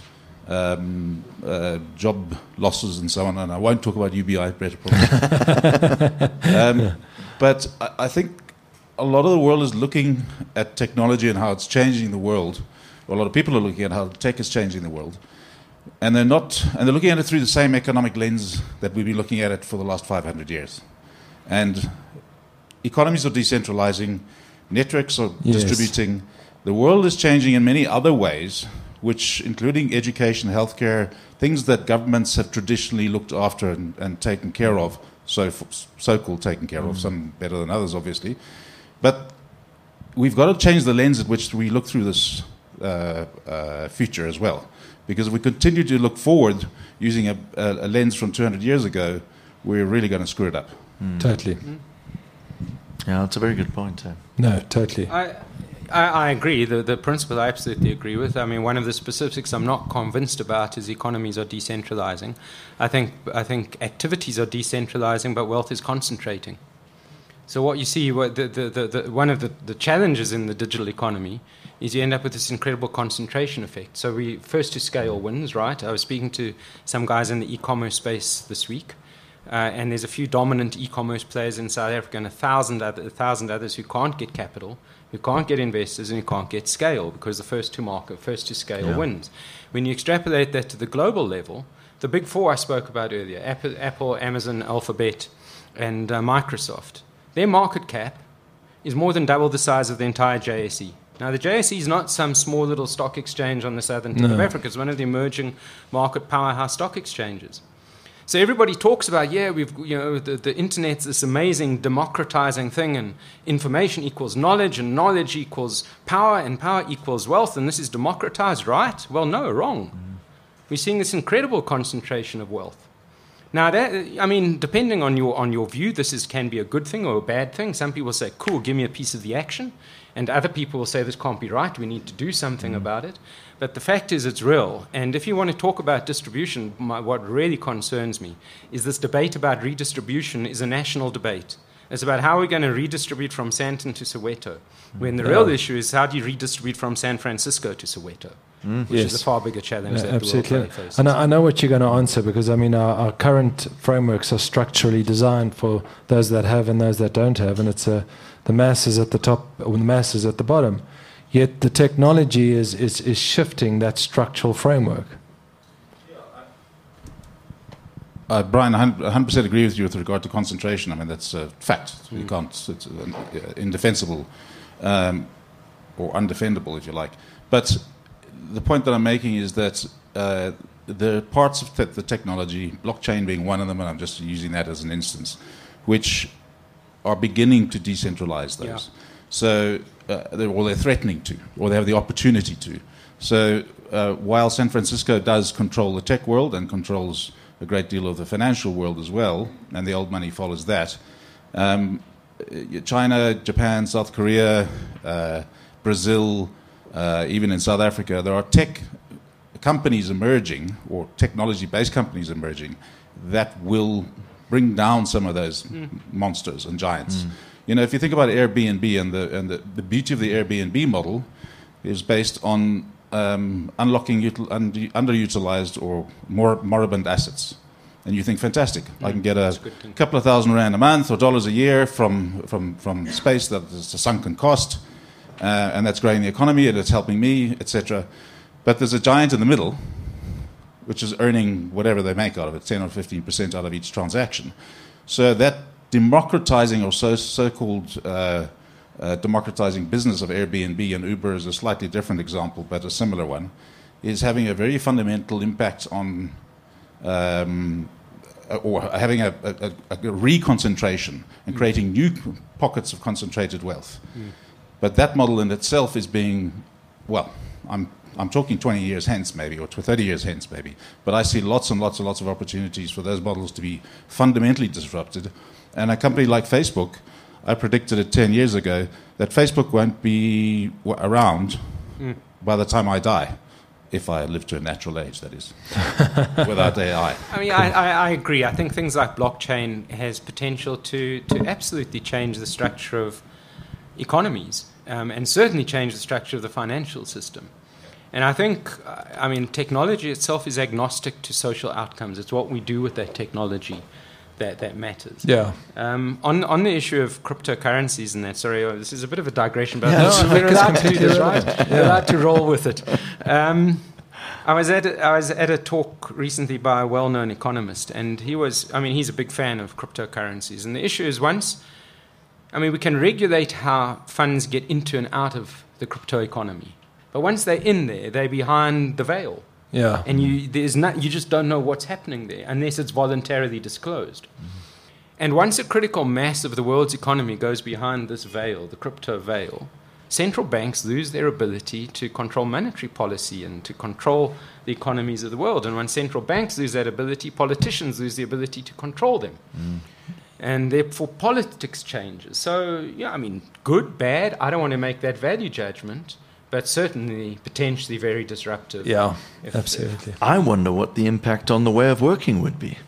job losses and so on. And I won't talk about UBI, Brett, probably. But I think a lot of the world is looking at technology and how it's changing the world. Well, a lot of people are looking at how tech is changing the world. And they're looking at it through the same economic lens that we've been looking at it for the last 500 years. And economies are decentralizing, networks are distributing. The world is changing in many other ways, which including education, healthcare, things that governments have traditionally looked after and taken care of, so-called taken care of, some better than others, obviously. But we've got to change the lens at which we look through this future as well. Because if we continue to look forward using a lens from 200 years ago, we're really going to screw it up. Totally. Yeah, that's a very good point. No, totally. I agree. The principle I absolutely agree with. One of the specifics I'm not convinced about is economies are decentralizing. I think activities are decentralizing, but wealth is concentrating. So what you see, one of the challenges in the digital economy is you end up with this incredible concentration effect. So we first to scale wins, right? I was speaking to some guys in the e-commerce space this week, and there's a few dominant e-commerce players in South Africa and 1,000 others who can't get capital, who can't get investors, and who can't get scale because the first to scale wins. When you extrapolate that to the global level, the big four I spoke about earlier, Apple, Amazon, Alphabet, and Microsoft, their market cap is more than double the size of the entire JSE. Now, the JSE is not some small little stock exchange on the southern tip of Africa. It's one of the emerging market powerhouse stock exchanges. So everybody talks about, the internet's this amazing democratizing thing, and information equals knowledge, and knowledge equals power, and power equals wealth, and this is democratized, right? Well, no, wrong. We're seeing this incredible concentration of wealth. Now, depending on your view, this can be a good thing or a bad thing. Some people say, cool, give me a piece of the action. And other people will say, this can't be right, we need to do something about it. But the fact is, it's real. And if you want to talk about distribution, what really concerns me is this debate about redistribution is a national debate. It's about how we're going to redistribute from Sandton to Soweto, when the real issue is how do you redistribute from San Francisco to Soweto, which is a far bigger challenge that the world really faces. And I know what you're going to answer, because, our current frameworks are structurally designed for those that have and those that don't have, and it's the masses at the top or the masses at the bottom. Yet the technology is shifting that structural framework. Brian, I 100% agree with you with regard to concentration. I mean, that's a fact. You can't, it's indefensible or undefendable, if you like. But the point that I'm making is that there are parts of the technology, blockchain being one of them, and I'm just using that as an instance, which are beginning to decentralize those. Yeah. So, they're threatening to, or they have the opportunity to. So, while San Francisco does control the tech world and controls a great deal of the financial world as well, and the old money follows that, China, Japan, South Korea, Brazil, even in South Africa, there are tech companies emerging, or technology-based companies emerging, that will bring down some of those monsters and giants. If you think about Airbnb, and the beauty of the Airbnb model is based on unlocking underutilized or more moribund assets. And you think, fantastic, I can get a couple of $1,000 a month or dollars a year from space that is a sunken cost, and that's growing the economy and it's helping me, etc. But there's a giant in the middle, which is earning whatever they make out of it, 10 or 15% out of each transaction. So that democratizing or so-called democratizing business of Airbnb and Uber is a slightly different example, but a similar one, is having a very fundamental impact on, or having a reconcentration and creating new pockets of concentrated wealth. But that model in itself is being, I'm talking 20 years hence maybe, or 30 years hence maybe, but I see lots and lots and lots of opportunities for those models to be fundamentally disrupted. And a company like Facebook, I predicted it 10 years ago that Facebook won't be around by the time I die, if I live to a natural age, that is, without AI. I mean, I agree. I think things like blockchain has potential to absolutely change the structure of economies, and certainly change the structure of the financial system. And I think, technology itself is agnostic to social outcomes. It's what we do with that technology that matters. Yeah. On the issue of cryptocurrencies and that, sorry, this is a bit of a digression, but we're allowed to do right. We're allowed to roll with it. I was at a talk recently by a well-known economist, and he's a big fan of cryptocurrencies. And the issue is we can regulate how funds get into and out of the crypto economy. But once they're in there, they're behind the veil. Yeah. And you just don't know what's happening there unless it's voluntarily disclosed. And once a critical mass of the world's economy goes behind this veil, the crypto veil, central banks lose their ability to control monetary policy and to control the economies of the world. And when central banks lose that ability, politicians lose the ability to control them. And therefore politics changes. So, good, bad, I don't want to make that value judgment, but certainly potentially very disruptive. Yeah, absolutely. I wonder what the impact on the way of working would be.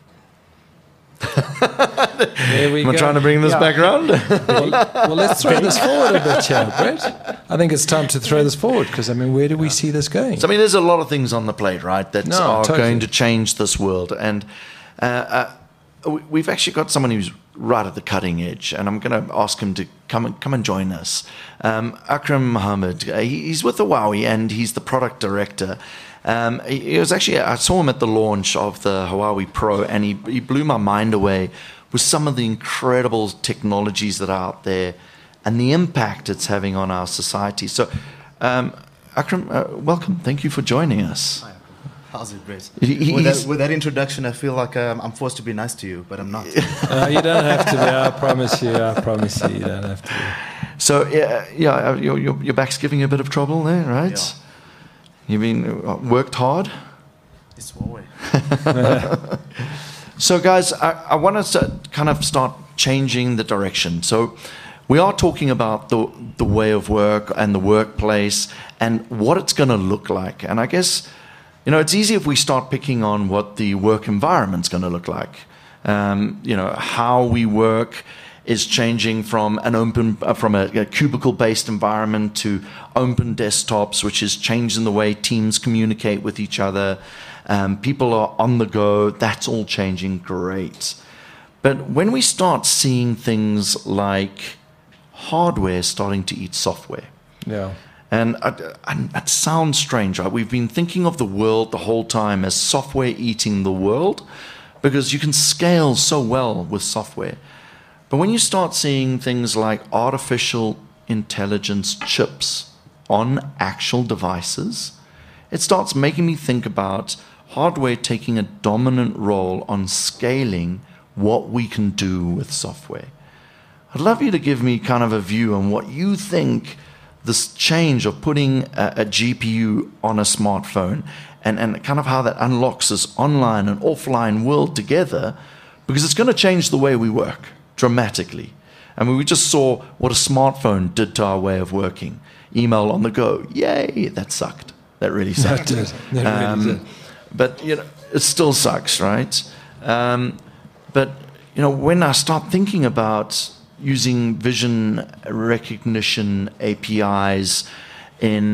There we Am I go. trying to bring this back around? well, let's throw this forward a bit here, Brett. I think it's time to throw this forward, because, where do we see this going? So, there's a lot of things on the plate, right, that are totally going to change this world. And we've actually got someone who's right at the cutting edge, and I'm going to ask him to come and join us. Akram Mohammed, he's with Huawei, and he's the product director. He was actually, I saw him at the launch of the Huawei Pro, and he blew my mind away with some of the incredible technologies that are out there. and the impact it's having on our society. So, Akram, welcome. Thank you for joining us. Hi, how's it, Brett? He's- With that introduction, I feel like I'm forced to be nice to you, but I'm not. You don't have to be. I promise you. You don't have to be. So, your back's giving you a bit of trouble there, right? Yeah. You've been worked hard. It's Huawei. So, guys, I want us to kind of start changing the direction. So, we are talking about the way of work and the workplace and what it's going to look like. And I guess, it's easy if we start picking on what the work environment's going to look like. How we work is changing from a cubicle-based environment to open desktops, which is changing the way teams communicate with each other. People are on the go. That's all changing. Great. But when we start seeing things like hardware starting to eat software, Yeah. and it sounds strange, right? We've been thinking of the world the whole time as software eating the world because you can scale so well with software. But when you start seeing things like artificial intelligence chips on actual devices, it starts making me think about hardware taking a dominant role on scaling what we can do with software. I'd love you to give me kind of a view on what you think this change of putting a GPU on a smartphone and kind of how that unlocks this online and offline world together, because it's going to change the way we work dramatically. I mean, we just saw what a smartphone did to our way of working. Email on the go. Yay, that sucked. That really sucked. That really did. But, it still sucks, right? But, when I start thinking about using vision recognition APIs in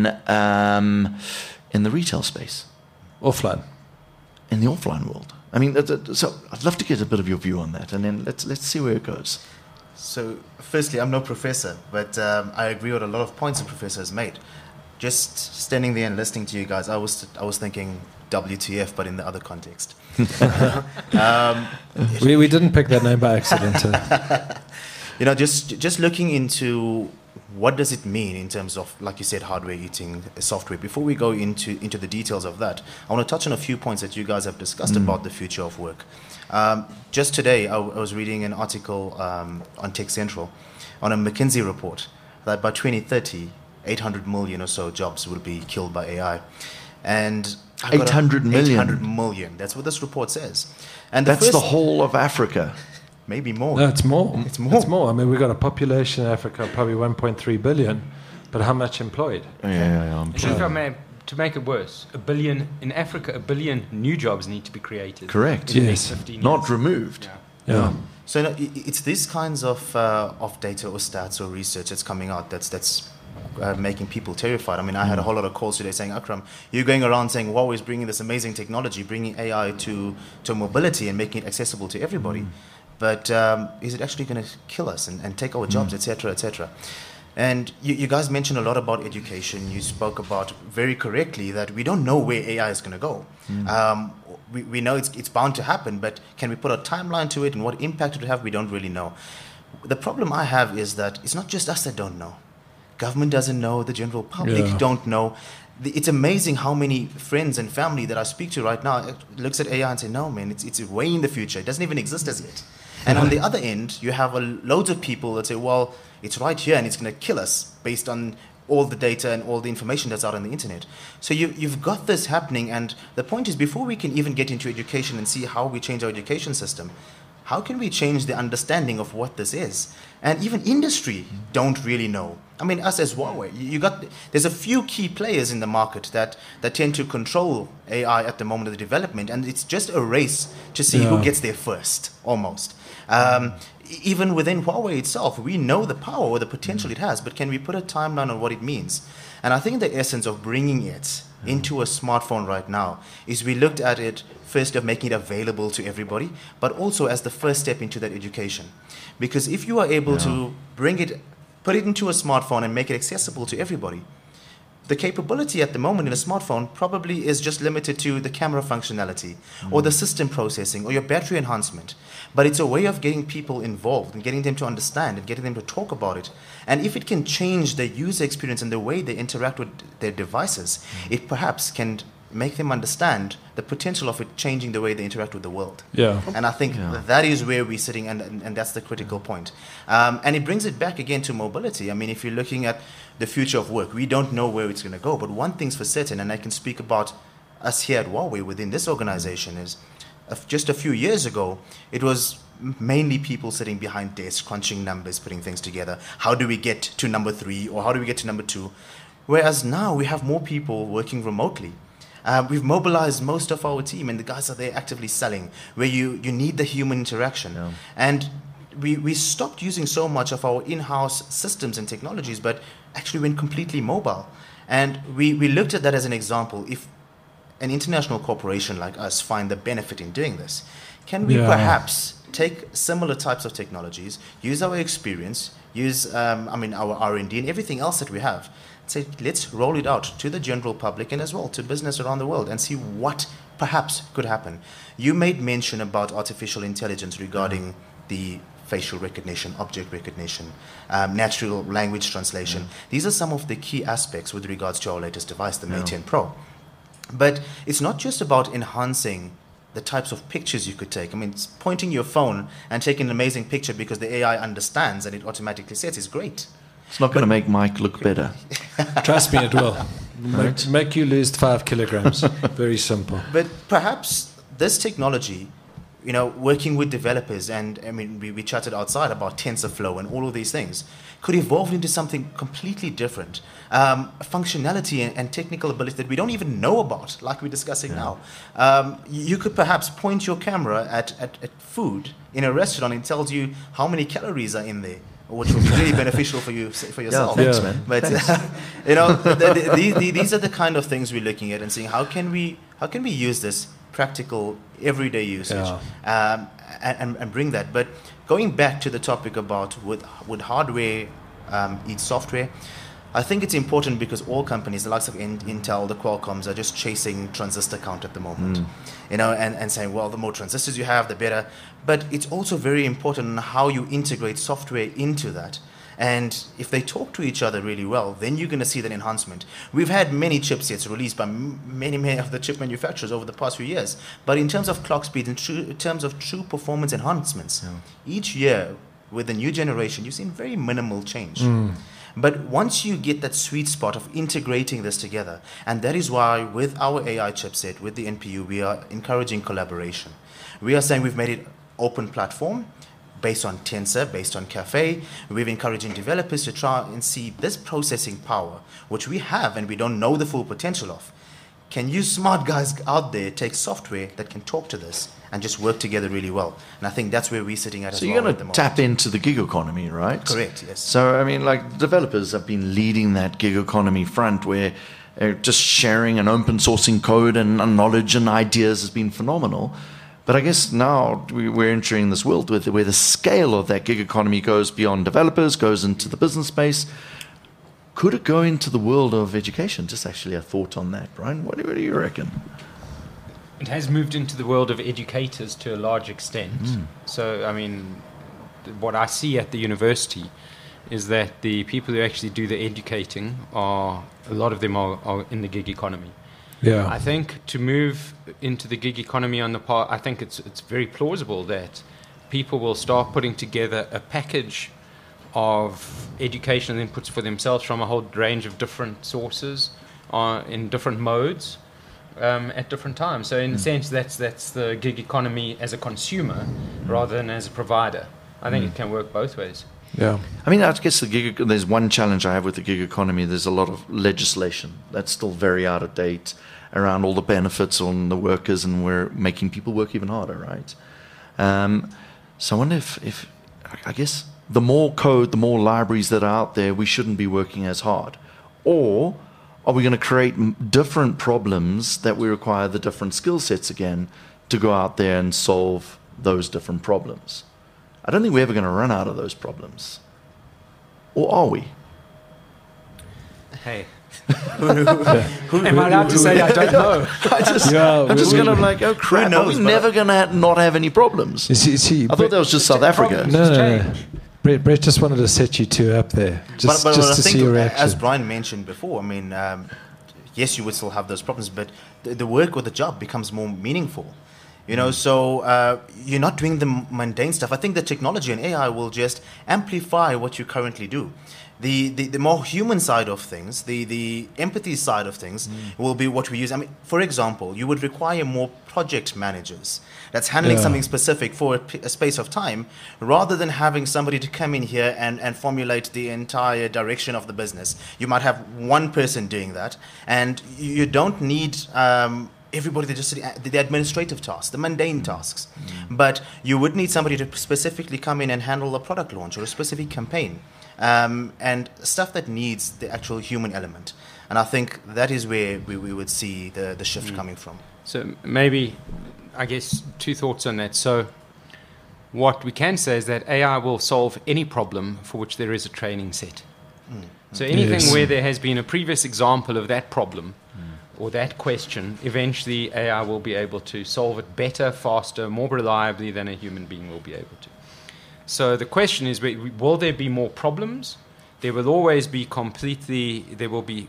the retail space, Offline. in the offline world. I mean, so I'd love to get a bit of your view on that, and then let's see where it goes. So, firstly, I'm no professor, but I agree with a lot of points the professor has made. Just standing there and listening to you guys, I was thinking WTF, but in the other context. We didn't pick that name by accident. Just looking into what does it mean in terms of, like you said, hardware eating software. Before we go into the details of that, I want to touch on a few points that you guys have discussed about the future of work. Just today, I was reading an article on Tech Central on a McKinsey report that by 2030, 800 million or so jobs will be killed by AI. And 800 million? 800 million. That's what this report says. And That's the whole of Africa. Maybe more. No, it's more. It's more. It's more. I mean, we've got a population in Africa, probably 1.3 billion, but how much employed? Yeah, I'm And if I may, to make it worse, a billion in Africa, a billion new jobs need to be created. Correct. In the Yes. next 15 years. Not removed. Yeah. Yeah. So it's these kinds of data or stats or research that's coming out that's making people terrified. I mean, I had a whole lot of calls today saying, Akram, you're going around saying Huawei is bringing this amazing technology, bringing AI to mobility and making it accessible to everybody. But is it actually going to kill us and take our jobs, etc., etc.? And you guys mentioned a lot about education. You spoke about very correctly that we don't know where AI is going to go. We know it's bound to happen, but can we put a timeline to it and what impact it will have? We don't really know. The problem I have is that it's not just us that don't know. Government doesn't know. The general public don't know. It's amazing how many friends and family that I speak to right now looks at AI and say, no, man, it's way in the future. It doesn't even exist as yet. And on the other end, you have loads of people that say, well, it's right here and it's going to kill us based on all the data and all the information that's out on the internet. So you've got this happening. And the point is, before we can even get into education and see how we change our education system, how can we change the understanding of what this is? And even industry don't really know. I mean, us as Huawei, there's a few key players in the market that tend to control AI at the moment of the development, and it's just a race to see who gets there first, almost. Even within Huawei itself, we know the power or the potential it has, but can we put a timeline on what it means? And I think the essence of bringing it into a smartphone right now is we looked at it first of making it available to everybody, but also as the first step into that education. Because if you are able to put it into a smartphone and make it accessible to everybody, the capability at the moment in a smartphone probably is just limited to the camera functionality or the system processing or your battery enhancement. But it's a way of getting people involved and getting them to understand and getting them to talk about it. And if it can change the user experience and the way they interact with their devices, it perhaps can make them understand the potential of it changing the way they interact with the world. Yeah. And I think that is where we're sitting, and that's the critical point. And it brings it back again to mobility. I mean, if you're looking at the future of work, we don't know where it's going to go. But one thing's for certain, and I can speak about us here at Huawei within this organization, is just a few years ago, it was mainly people sitting behind desks, crunching numbers, putting things together. How do we get to number 3 or how do we get to number 2? Whereas now we have more people working remotely. We've mobilized most of our team, and the guys are there actively selling, where you need the human interaction. Yeah. And we stopped using so much of our in-house systems and technologies, but actually went completely mobile. And we looked at that as an example. If an international corporation like us find the benefit in doing this, can we perhaps take similar types of technologies, use our experience, use our R&D and everything else that we have, say, let's roll it out to the general public and as well to business around the world and see what perhaps could happen. You made mention about artificial intelligence regarding the facial recognition, object recognition, natural language translation. These are some of the key aspects with regards to our latest device, the Mate 10 Pro. But it's not just about enhancing the types of pictures you could take. I mean, pointing your phone and taking an amazing picture because the AI understands and it automatically says is great. It's not going to make Mike look better. Trust me, it will. Make you lose 5 kilograms. Very simple. But perhaps this technology, working with developers, and I mean, we chatted outside about TensorFlow and all of these things, could evolve into something completely different. Functionality and technical ability that we don't even know about, like we're discussing now. You could perhaps point your camera at food in a restaurant and it tells you how many calories are in there, which will be really beneficial for yourself. Thanks, man. But these are the kind of things we're looking at and saying how can we use this practical everyday usage and bring that. But going back to the topic about would hardware eat software, I think it's important because all companies, the likes of Intel, the Qualcomms, are just chasing transistor count at the moment, and saying, well, the more transistors you have, the better. But it's also very important how you integrate software into that. And if they talk to each other really well, then you're going to see that enhancement. We've had many chipsets released by many of the chip manufacturers over the past few years. But in terms of clock speed, in terms of true performance enhancements, each year with the new generation, you've seen very minimal change. But once you get that sweet spot of integrating this together, and that is why with our AI chipset, with the NPU, we are encouraging collaboration. We are saying we've made it open platform, based on Tensor, based on Caffe. We're encouraging developers to try and see this processing power, which we have and we don't know the full potential of. Can you smart guys out there take software that can talk to this and just work together really well? And I think that's where we're sitting at as well. So you're going to tap into the gig economy, right? Correct, yes. So, I mean, like developers have been leading that gig economy front where just sharing and open sourcing code and knowledge and ideas has been phenomenal. But I guess now we're entering this world where the scale of that gig economy goes beyond developers, goes into the business space. Could it go into the world of education? Just actually a thought on that, Brian. What do you reckon? It has moved into the world of educators to a large extent. So, I mean, what I see at the university is that the people who actually do the educating a lot of them are in the gig economy. Yeah. I think to move into the gig economy on the part, I think it's very plausible that people will start putting together a package of educational inputs for themselves from a whole range of different sources in different modes at different times. So in a sense, that's the gig economy as a consumer rather than as a provider. I think it can work both ways. Yeah. I mean, I guess there's one challenge I have with the gig economy. There's a lot of legislation that's still very out of date around all the benefits on the workers, and we're making people work even harder, right? So I wonder if I guess the more code, the more libraries that are out there, we shouldn't be working as hard. Or are we going to create different problems that we require the different skill sets again to go out there and solve those different problems? I don't think we're ever going to run out of those problems. Or are we? Hey, Am I allowed to say I don't know? I'm just kind of like, oh crap, knows, are we but- never going to not have any problems? See, I thought that was just South Africa. No. Brett just wanted to set you two up there, just but to I see think, your reaction. as Brian mentioned before, I mean, yes, you would still have those problems, but the work or the job becomes more meaningful. You know, so you're not doing the mundane stuff. I think the technology and AI will just amplify what you currently do. The more human side of things, the empathy side of things will be what we use. I mean, for example, you would require more project managers that's handling something specific for a space of time, rather than having somebody to come in here and formulate the entire direction of the business. You might have one person doing that, and you don't need everybody that just the administrative tasks, the mundane tasks. But you would need somebody to specifically come in and handle a product launch or a specific campaign, and stuff that needs the actual human element. And I think that is where we would see the shift coming from. So maybe, I guess, two thoughts on that. So what we can say is that AI will solve any problem for which there is a training set. So anything where there has been a previous example of that problem or that question, eventually AI will be able to solve it better, faster, more reliably than a human being will be able to. So the question is, will there be more problems? There will always be there will be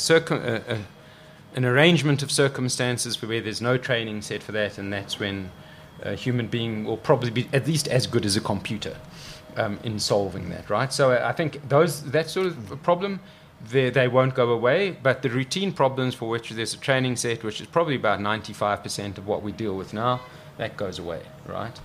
an arrangement of circumstances where there's no training set for that, and that's when a human being will probably be at least as good as a computer in solving that, right? So I think that sort of a problem, they won't go away, but the routine problems for which there's a training set, which is probably about 95% of what we deal with now, that goes away, right?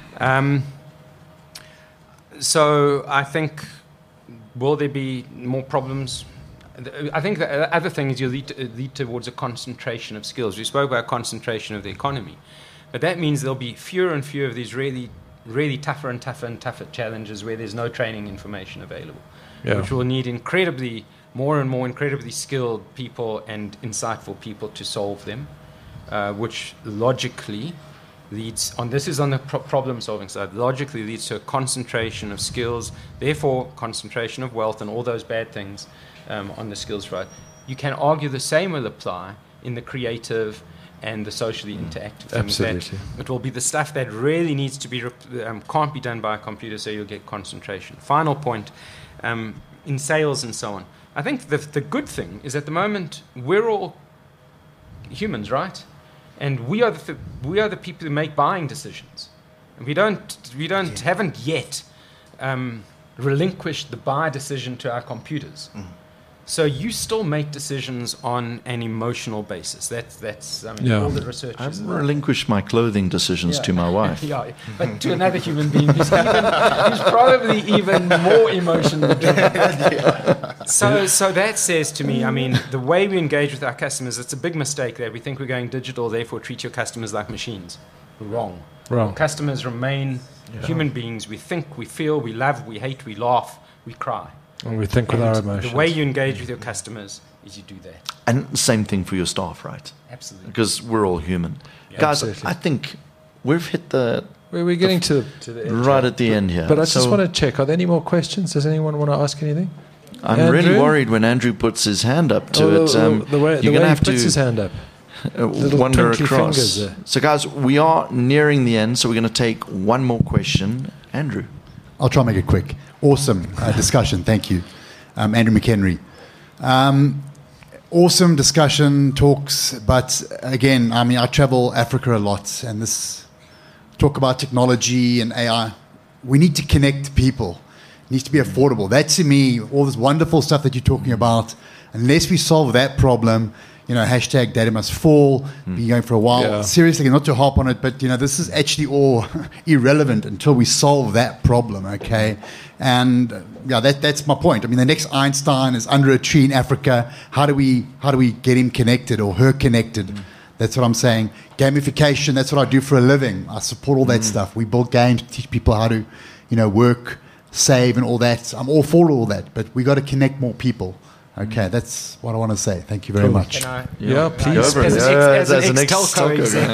So I think, will there be more problems? I think the other thing is you lead towards a concentration of skills. We spoke about concentration of the economy, but that means there'll be fewer and fewer of these really, really tougher and tougher challenges where there's no training information available, which will need more and more incredibly skilled people and insightful people to solve them, which logically leads on. This is on the problem solving side. Logically leads to a concentration of skills, therefore concentration of wealth and all those bad things on the skills front. You can argue the same will apply in the creative and the socially interactive things. Absolutely. It will be the stuff that really needs to be can't be done by a computer, so you'll get concentration. Final point, in sales and so on. I think the good thing is at the moment we're all humans, right? And we are the people who make buying decisions. And we haven't yet relinquished the buy decision to our computers. So you still make decisions on an emotional basis. That's all the research is. I've relinquished my clothing decisions to my wife. Yeah, but to another human being who's probably even more emotionally driven. So that says to me, I mean, the way we engage with our customers, it's a big mistake that we think we're going digital, therefore treat your customers like machines. Wrong. Customers remain human beings. We think, we feel, we love, we hate, we laugh, we cry. And we think with our emotions. The way you engage with your customers is you do that. And same thing for your staff, right? Absolutely. Because we're all human. Guys, absolutely. I think we've hit we're getting to the end. right at the end here. But I just want to check, are there any more questions? Does anyone want to ask anything? I'm really worried when Andrew puts his hand up to it. The way he puts his hand up. Wander twinkly across. fingers there. So, guys, we are nearing the end, so we're going to take one more question. Andrew. I'll try and make it quick. Awesome discussion. Thank you. Andrew McHenry. Awesome discussion, talks, but again, I mean, I travel Africa a lot, and this talk about technology and AI. We need to connect people. It needs to be affordable. That, to me, all this wonderful stuff that you're talking about, unless we solve that problem, hashtag data must fall, been going for a while. Yeah. Seriously, not to harp on it, but, this is actually all irrelevant until we solve that problem, okay? And, that's my point. I mean, the next Einstein is under a tree in Africa. How do we get him connected or her connected? That's what I'm saying. Gamification, that's what I do for a living. I support all that stuff. We build games, teach people how to, work, save, and all that. I'm all for all that, but we got to connect more people. Okay, that's what I want to say. Thank you very much. Please. As an an ex-telco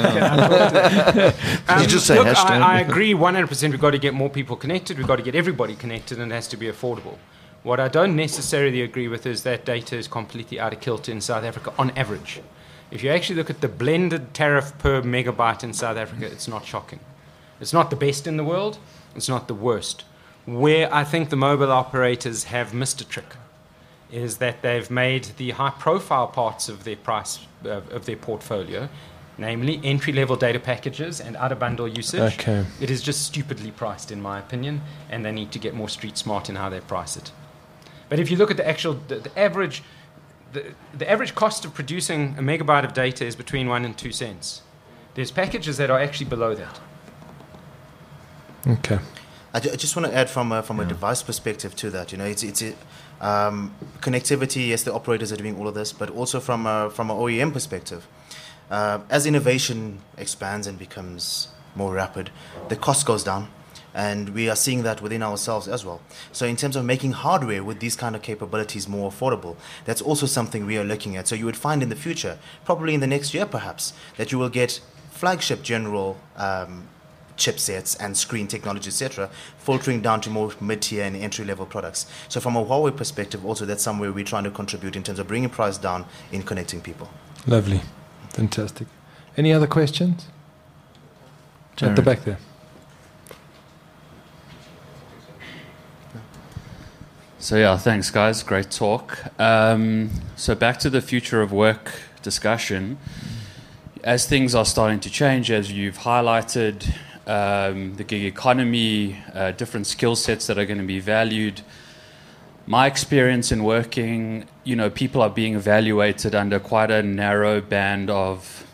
exec, you just say look, hashtag. I agree 100%. We've got to get more people connected. We've got to get everybody connected, and it has to be affordable. What I don't necessarily agree with is that data is completely out of kilter in South Africa on average. If you actually look at the blended tariff per megabyte in South Africa, it's not shocking. It's not the best in the world. It's not the worst. Where I think the mobile operators have missed a trick is that they've made the high-profile parts of their price of their portfolio, namely entry-level data packages and out-of-bundle usage. Okay. It is just stupidly priced, in my opinion, and they need to get more street smart in how they price it. But if you look at the actual, the average cost of producing a megabyte of data is between 1 and 2 cents. There's packages that are actually below that. Okay. I just want to add from a device perspective to that. It's connectivity. Yes, the operators are doing all of this, but also from an OEM perspective, as innovation expands and becomes more rapid, the cost goes down, and we are seeing that within ourselves as well. So in terms of making hardware with these kind of capabilities more affordable, that's also something we are looking at. So you would find in the future, probably in the next year perhaps, that you will get flagship general chipsets and screen technology, etc., filtering down to more mid-tier and entry-level products. So from a Huawei perspective, also that's somewhere we're trying to contribute in terms of bringing price down in connecting people. Lovely. Fantastic. Any other questions? At the back there. So yeah, thanks guys. Great talk. So back to the future of work discussion. As things are starting to change, as you've highlighted, the gig economy, different skill sets that are going to be valued. My experience in working, people are being evaluated under quite a narrow band of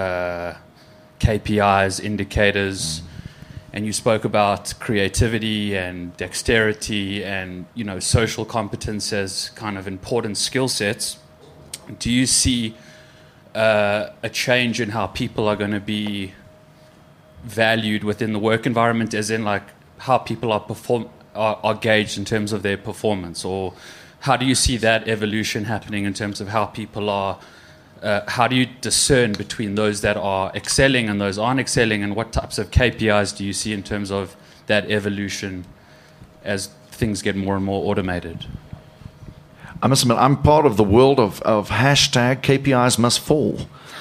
KPIs, indicators, and you spoke about creativity and dexterity and, social competence as kind of important skill sets. Do you see a change in how people are going to be valued within the work environment, as in like how people are gauged in terms of their performance, or how do you see that evolution happening in terms of how people are? How do you discern between those that are excelling and those aren't excelling, and what types of KPIs do you see in terms of that evolution as things get more and more automated? I must admit, I'm part of the world of hashtag KPIs must fall.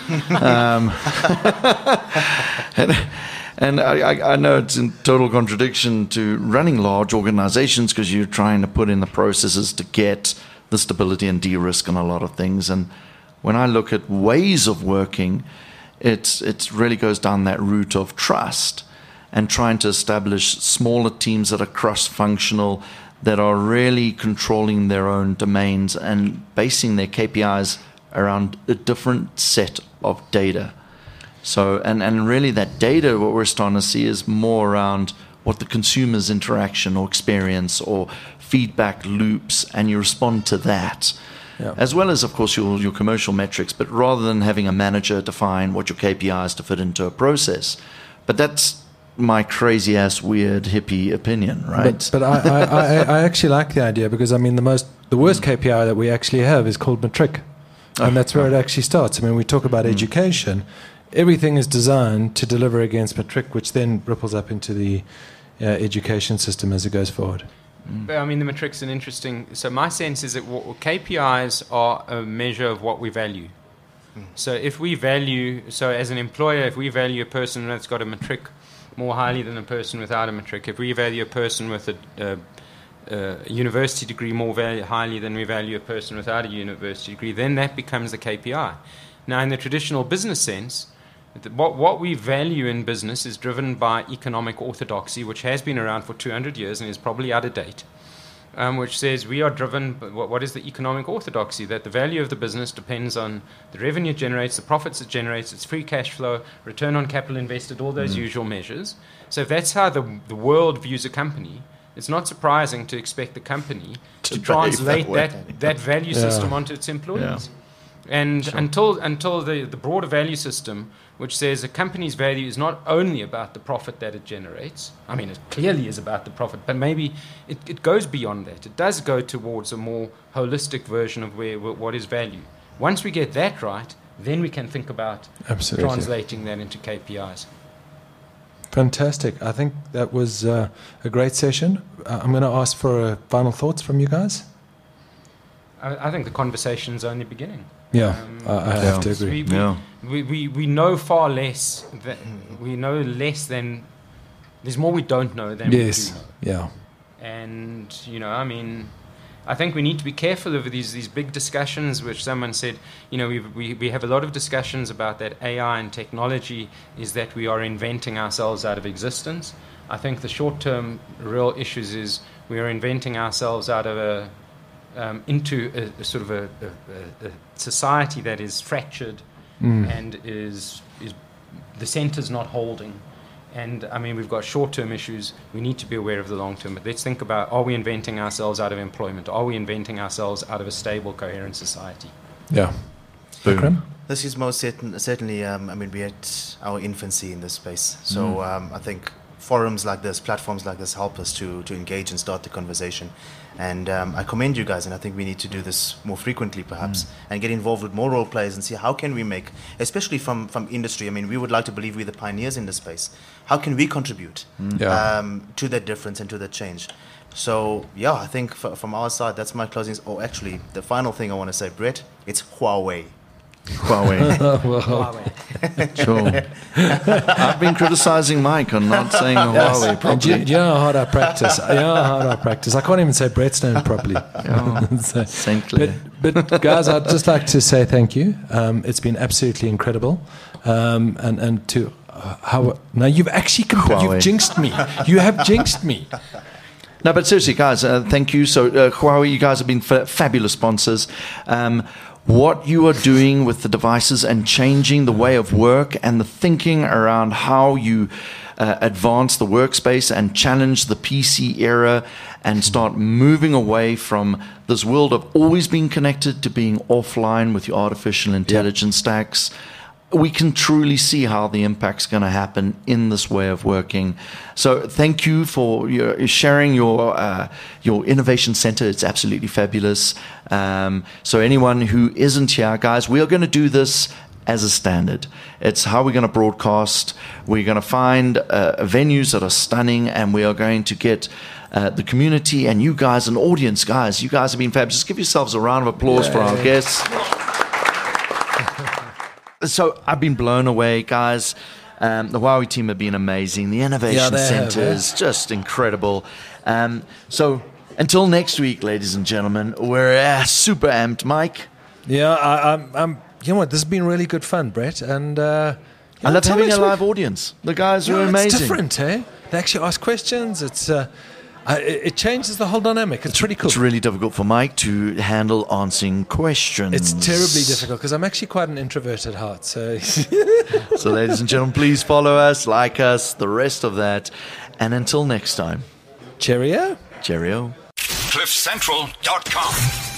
And I know it's in total contradiction to running large organizations because you're trying to put in the processes to get the stability and de-risk on a lot of things. And when I look at ways of working, it really goes down that route of trust and trying to establish smaller teams that are cross-functional, that are really controlling their own domains and basing their KPIs around a different set of data. So, and really that data, what we're starting to see is more around what the consumer's interaction or experience or feedback loops, and you respond to that. Yeah. As well as, of course, your commercial metrics, but rather than having a manager define what your KPIs to fit into a process. But that's my crazy-ass, weird, hippie opinion, right? But I actually like the idea because, the worst KPI that we actually have is called matric. And that's where it actually starts. We talk about education. Everything is designed to deliver against matric, which then ripples up into the education system as it goes forward. But, the matric's an interesting... So my sense is that KPIs are a measure of what we value. So if we value... So as an employer, if we value a person that's got a matric more highly than a person without a matric, if we value a person with a university degree more highly than we value a person without a university degree, then that becomes the KPI. Now, in the traditional business sense, what we value in business is driven by economic orthodoxy, which has been around for 200 years and is probably out of date, which says we are driven by what is the economic orthodoxy? That the value of the business depends on the revenue it generates, the profits it generates, its free cash flow, return on capital invested, all those usual measures. So if that's how the world views a company, it's not surprising to expect the company to translate that value system onto its employees. Yeah. And until the broader value system, which says a company's value is not only about the profit that it generates. It clearly is about the profit, but maybe it goes beyond that. It does go towards a more holistic version of what is value. Once we get that right, then we can think about translating that into KPIs. Fantastic. I think that was a great session. I'm going to ask for final thoughts from you guys. I think the conversation's only beginning. Yeah, I have to agree. We know far less. We know less than. There's more we don't know than we do know. Yeah. And, you know, I mean, I think we need to be careful of these big discussions, which someone said, you know, we have a lot of discussions about that AI and technology is that we are inventing ourselves out of existence. I think the short-term real issues is we are inventing ourselves out of into a sort of a society that is fractured and is the centre's not holding. And, I mean, we've got short-term issues. We need to be aware of the long-term. But let's think about, are we inventing ourselves out of employment? Are we inventing ourselves out of a stable, coherent society? Yeah. Akram? This is most certainly, I mean, we're at our infancy in this space. So I think forums like this, platforms like this help us to engage and start the conversation. And I commend you guys, and I think we need to do this more frequently perhaps and get involved with more role players and see how can we make, especially from industry, I mean, we would like to believe we're the pioneers in this space. How can we contribute to that difference and to that change? So, yeah, I think from our side, that's my closing. Oh, actually, the final thing I want to say, Brett, it's Huawei. Sure. I've been criticizing Mike on not saying Huawei properly. And you know how hard I practice. I can't even say Brett's name properly. But guys, I'd just like to say thank you. It's been absolutely incredible. And to now you've actually you've jinxed me. You have jinxed me. No, but seriously, guys, thank you. So, Huawei, you guys have been fabulous sponsors. What you are doing with the devices and changing the way of work and the thinking around how you advance the workspace and challenge the PC era and start moving away from this world of always being connected to being offline with your artificial intelligence stacks. We can truly see how the impact's going to happen in this way of working. So thank you for sharing your innovation center. It's absolutely fabulous. So anyone who isn't here, guys, we are going to do this as a standard. It's how we're going to broadcast. We're going to find venues that are stunning, and we are going to get the community and you guys, an audience. Guys, you guys have been fabulous. Just give yourselves a round of applause for our guests. So I've been blown away, guys. The Huawei team have been amazing. The Innovation Center is just incredible. So until next week, ladies and gentlemen, we're super amped. Mike? Yeah, I'm. You know what? This has been really good fun, Brett. And I love having a live audience. The guys are amazing. It's different, eh? They actually ask questions. It changes the whole dynamic. It's pretty cool. It's really difficult for Mike to handle answering questions. It's terribly difficult because I'm actually quite an introvert at heart. So, ladies and gentlemen, please follow us, like us, the rest of that. And until next time. Cheerio. Cheerio. CliffCentral.com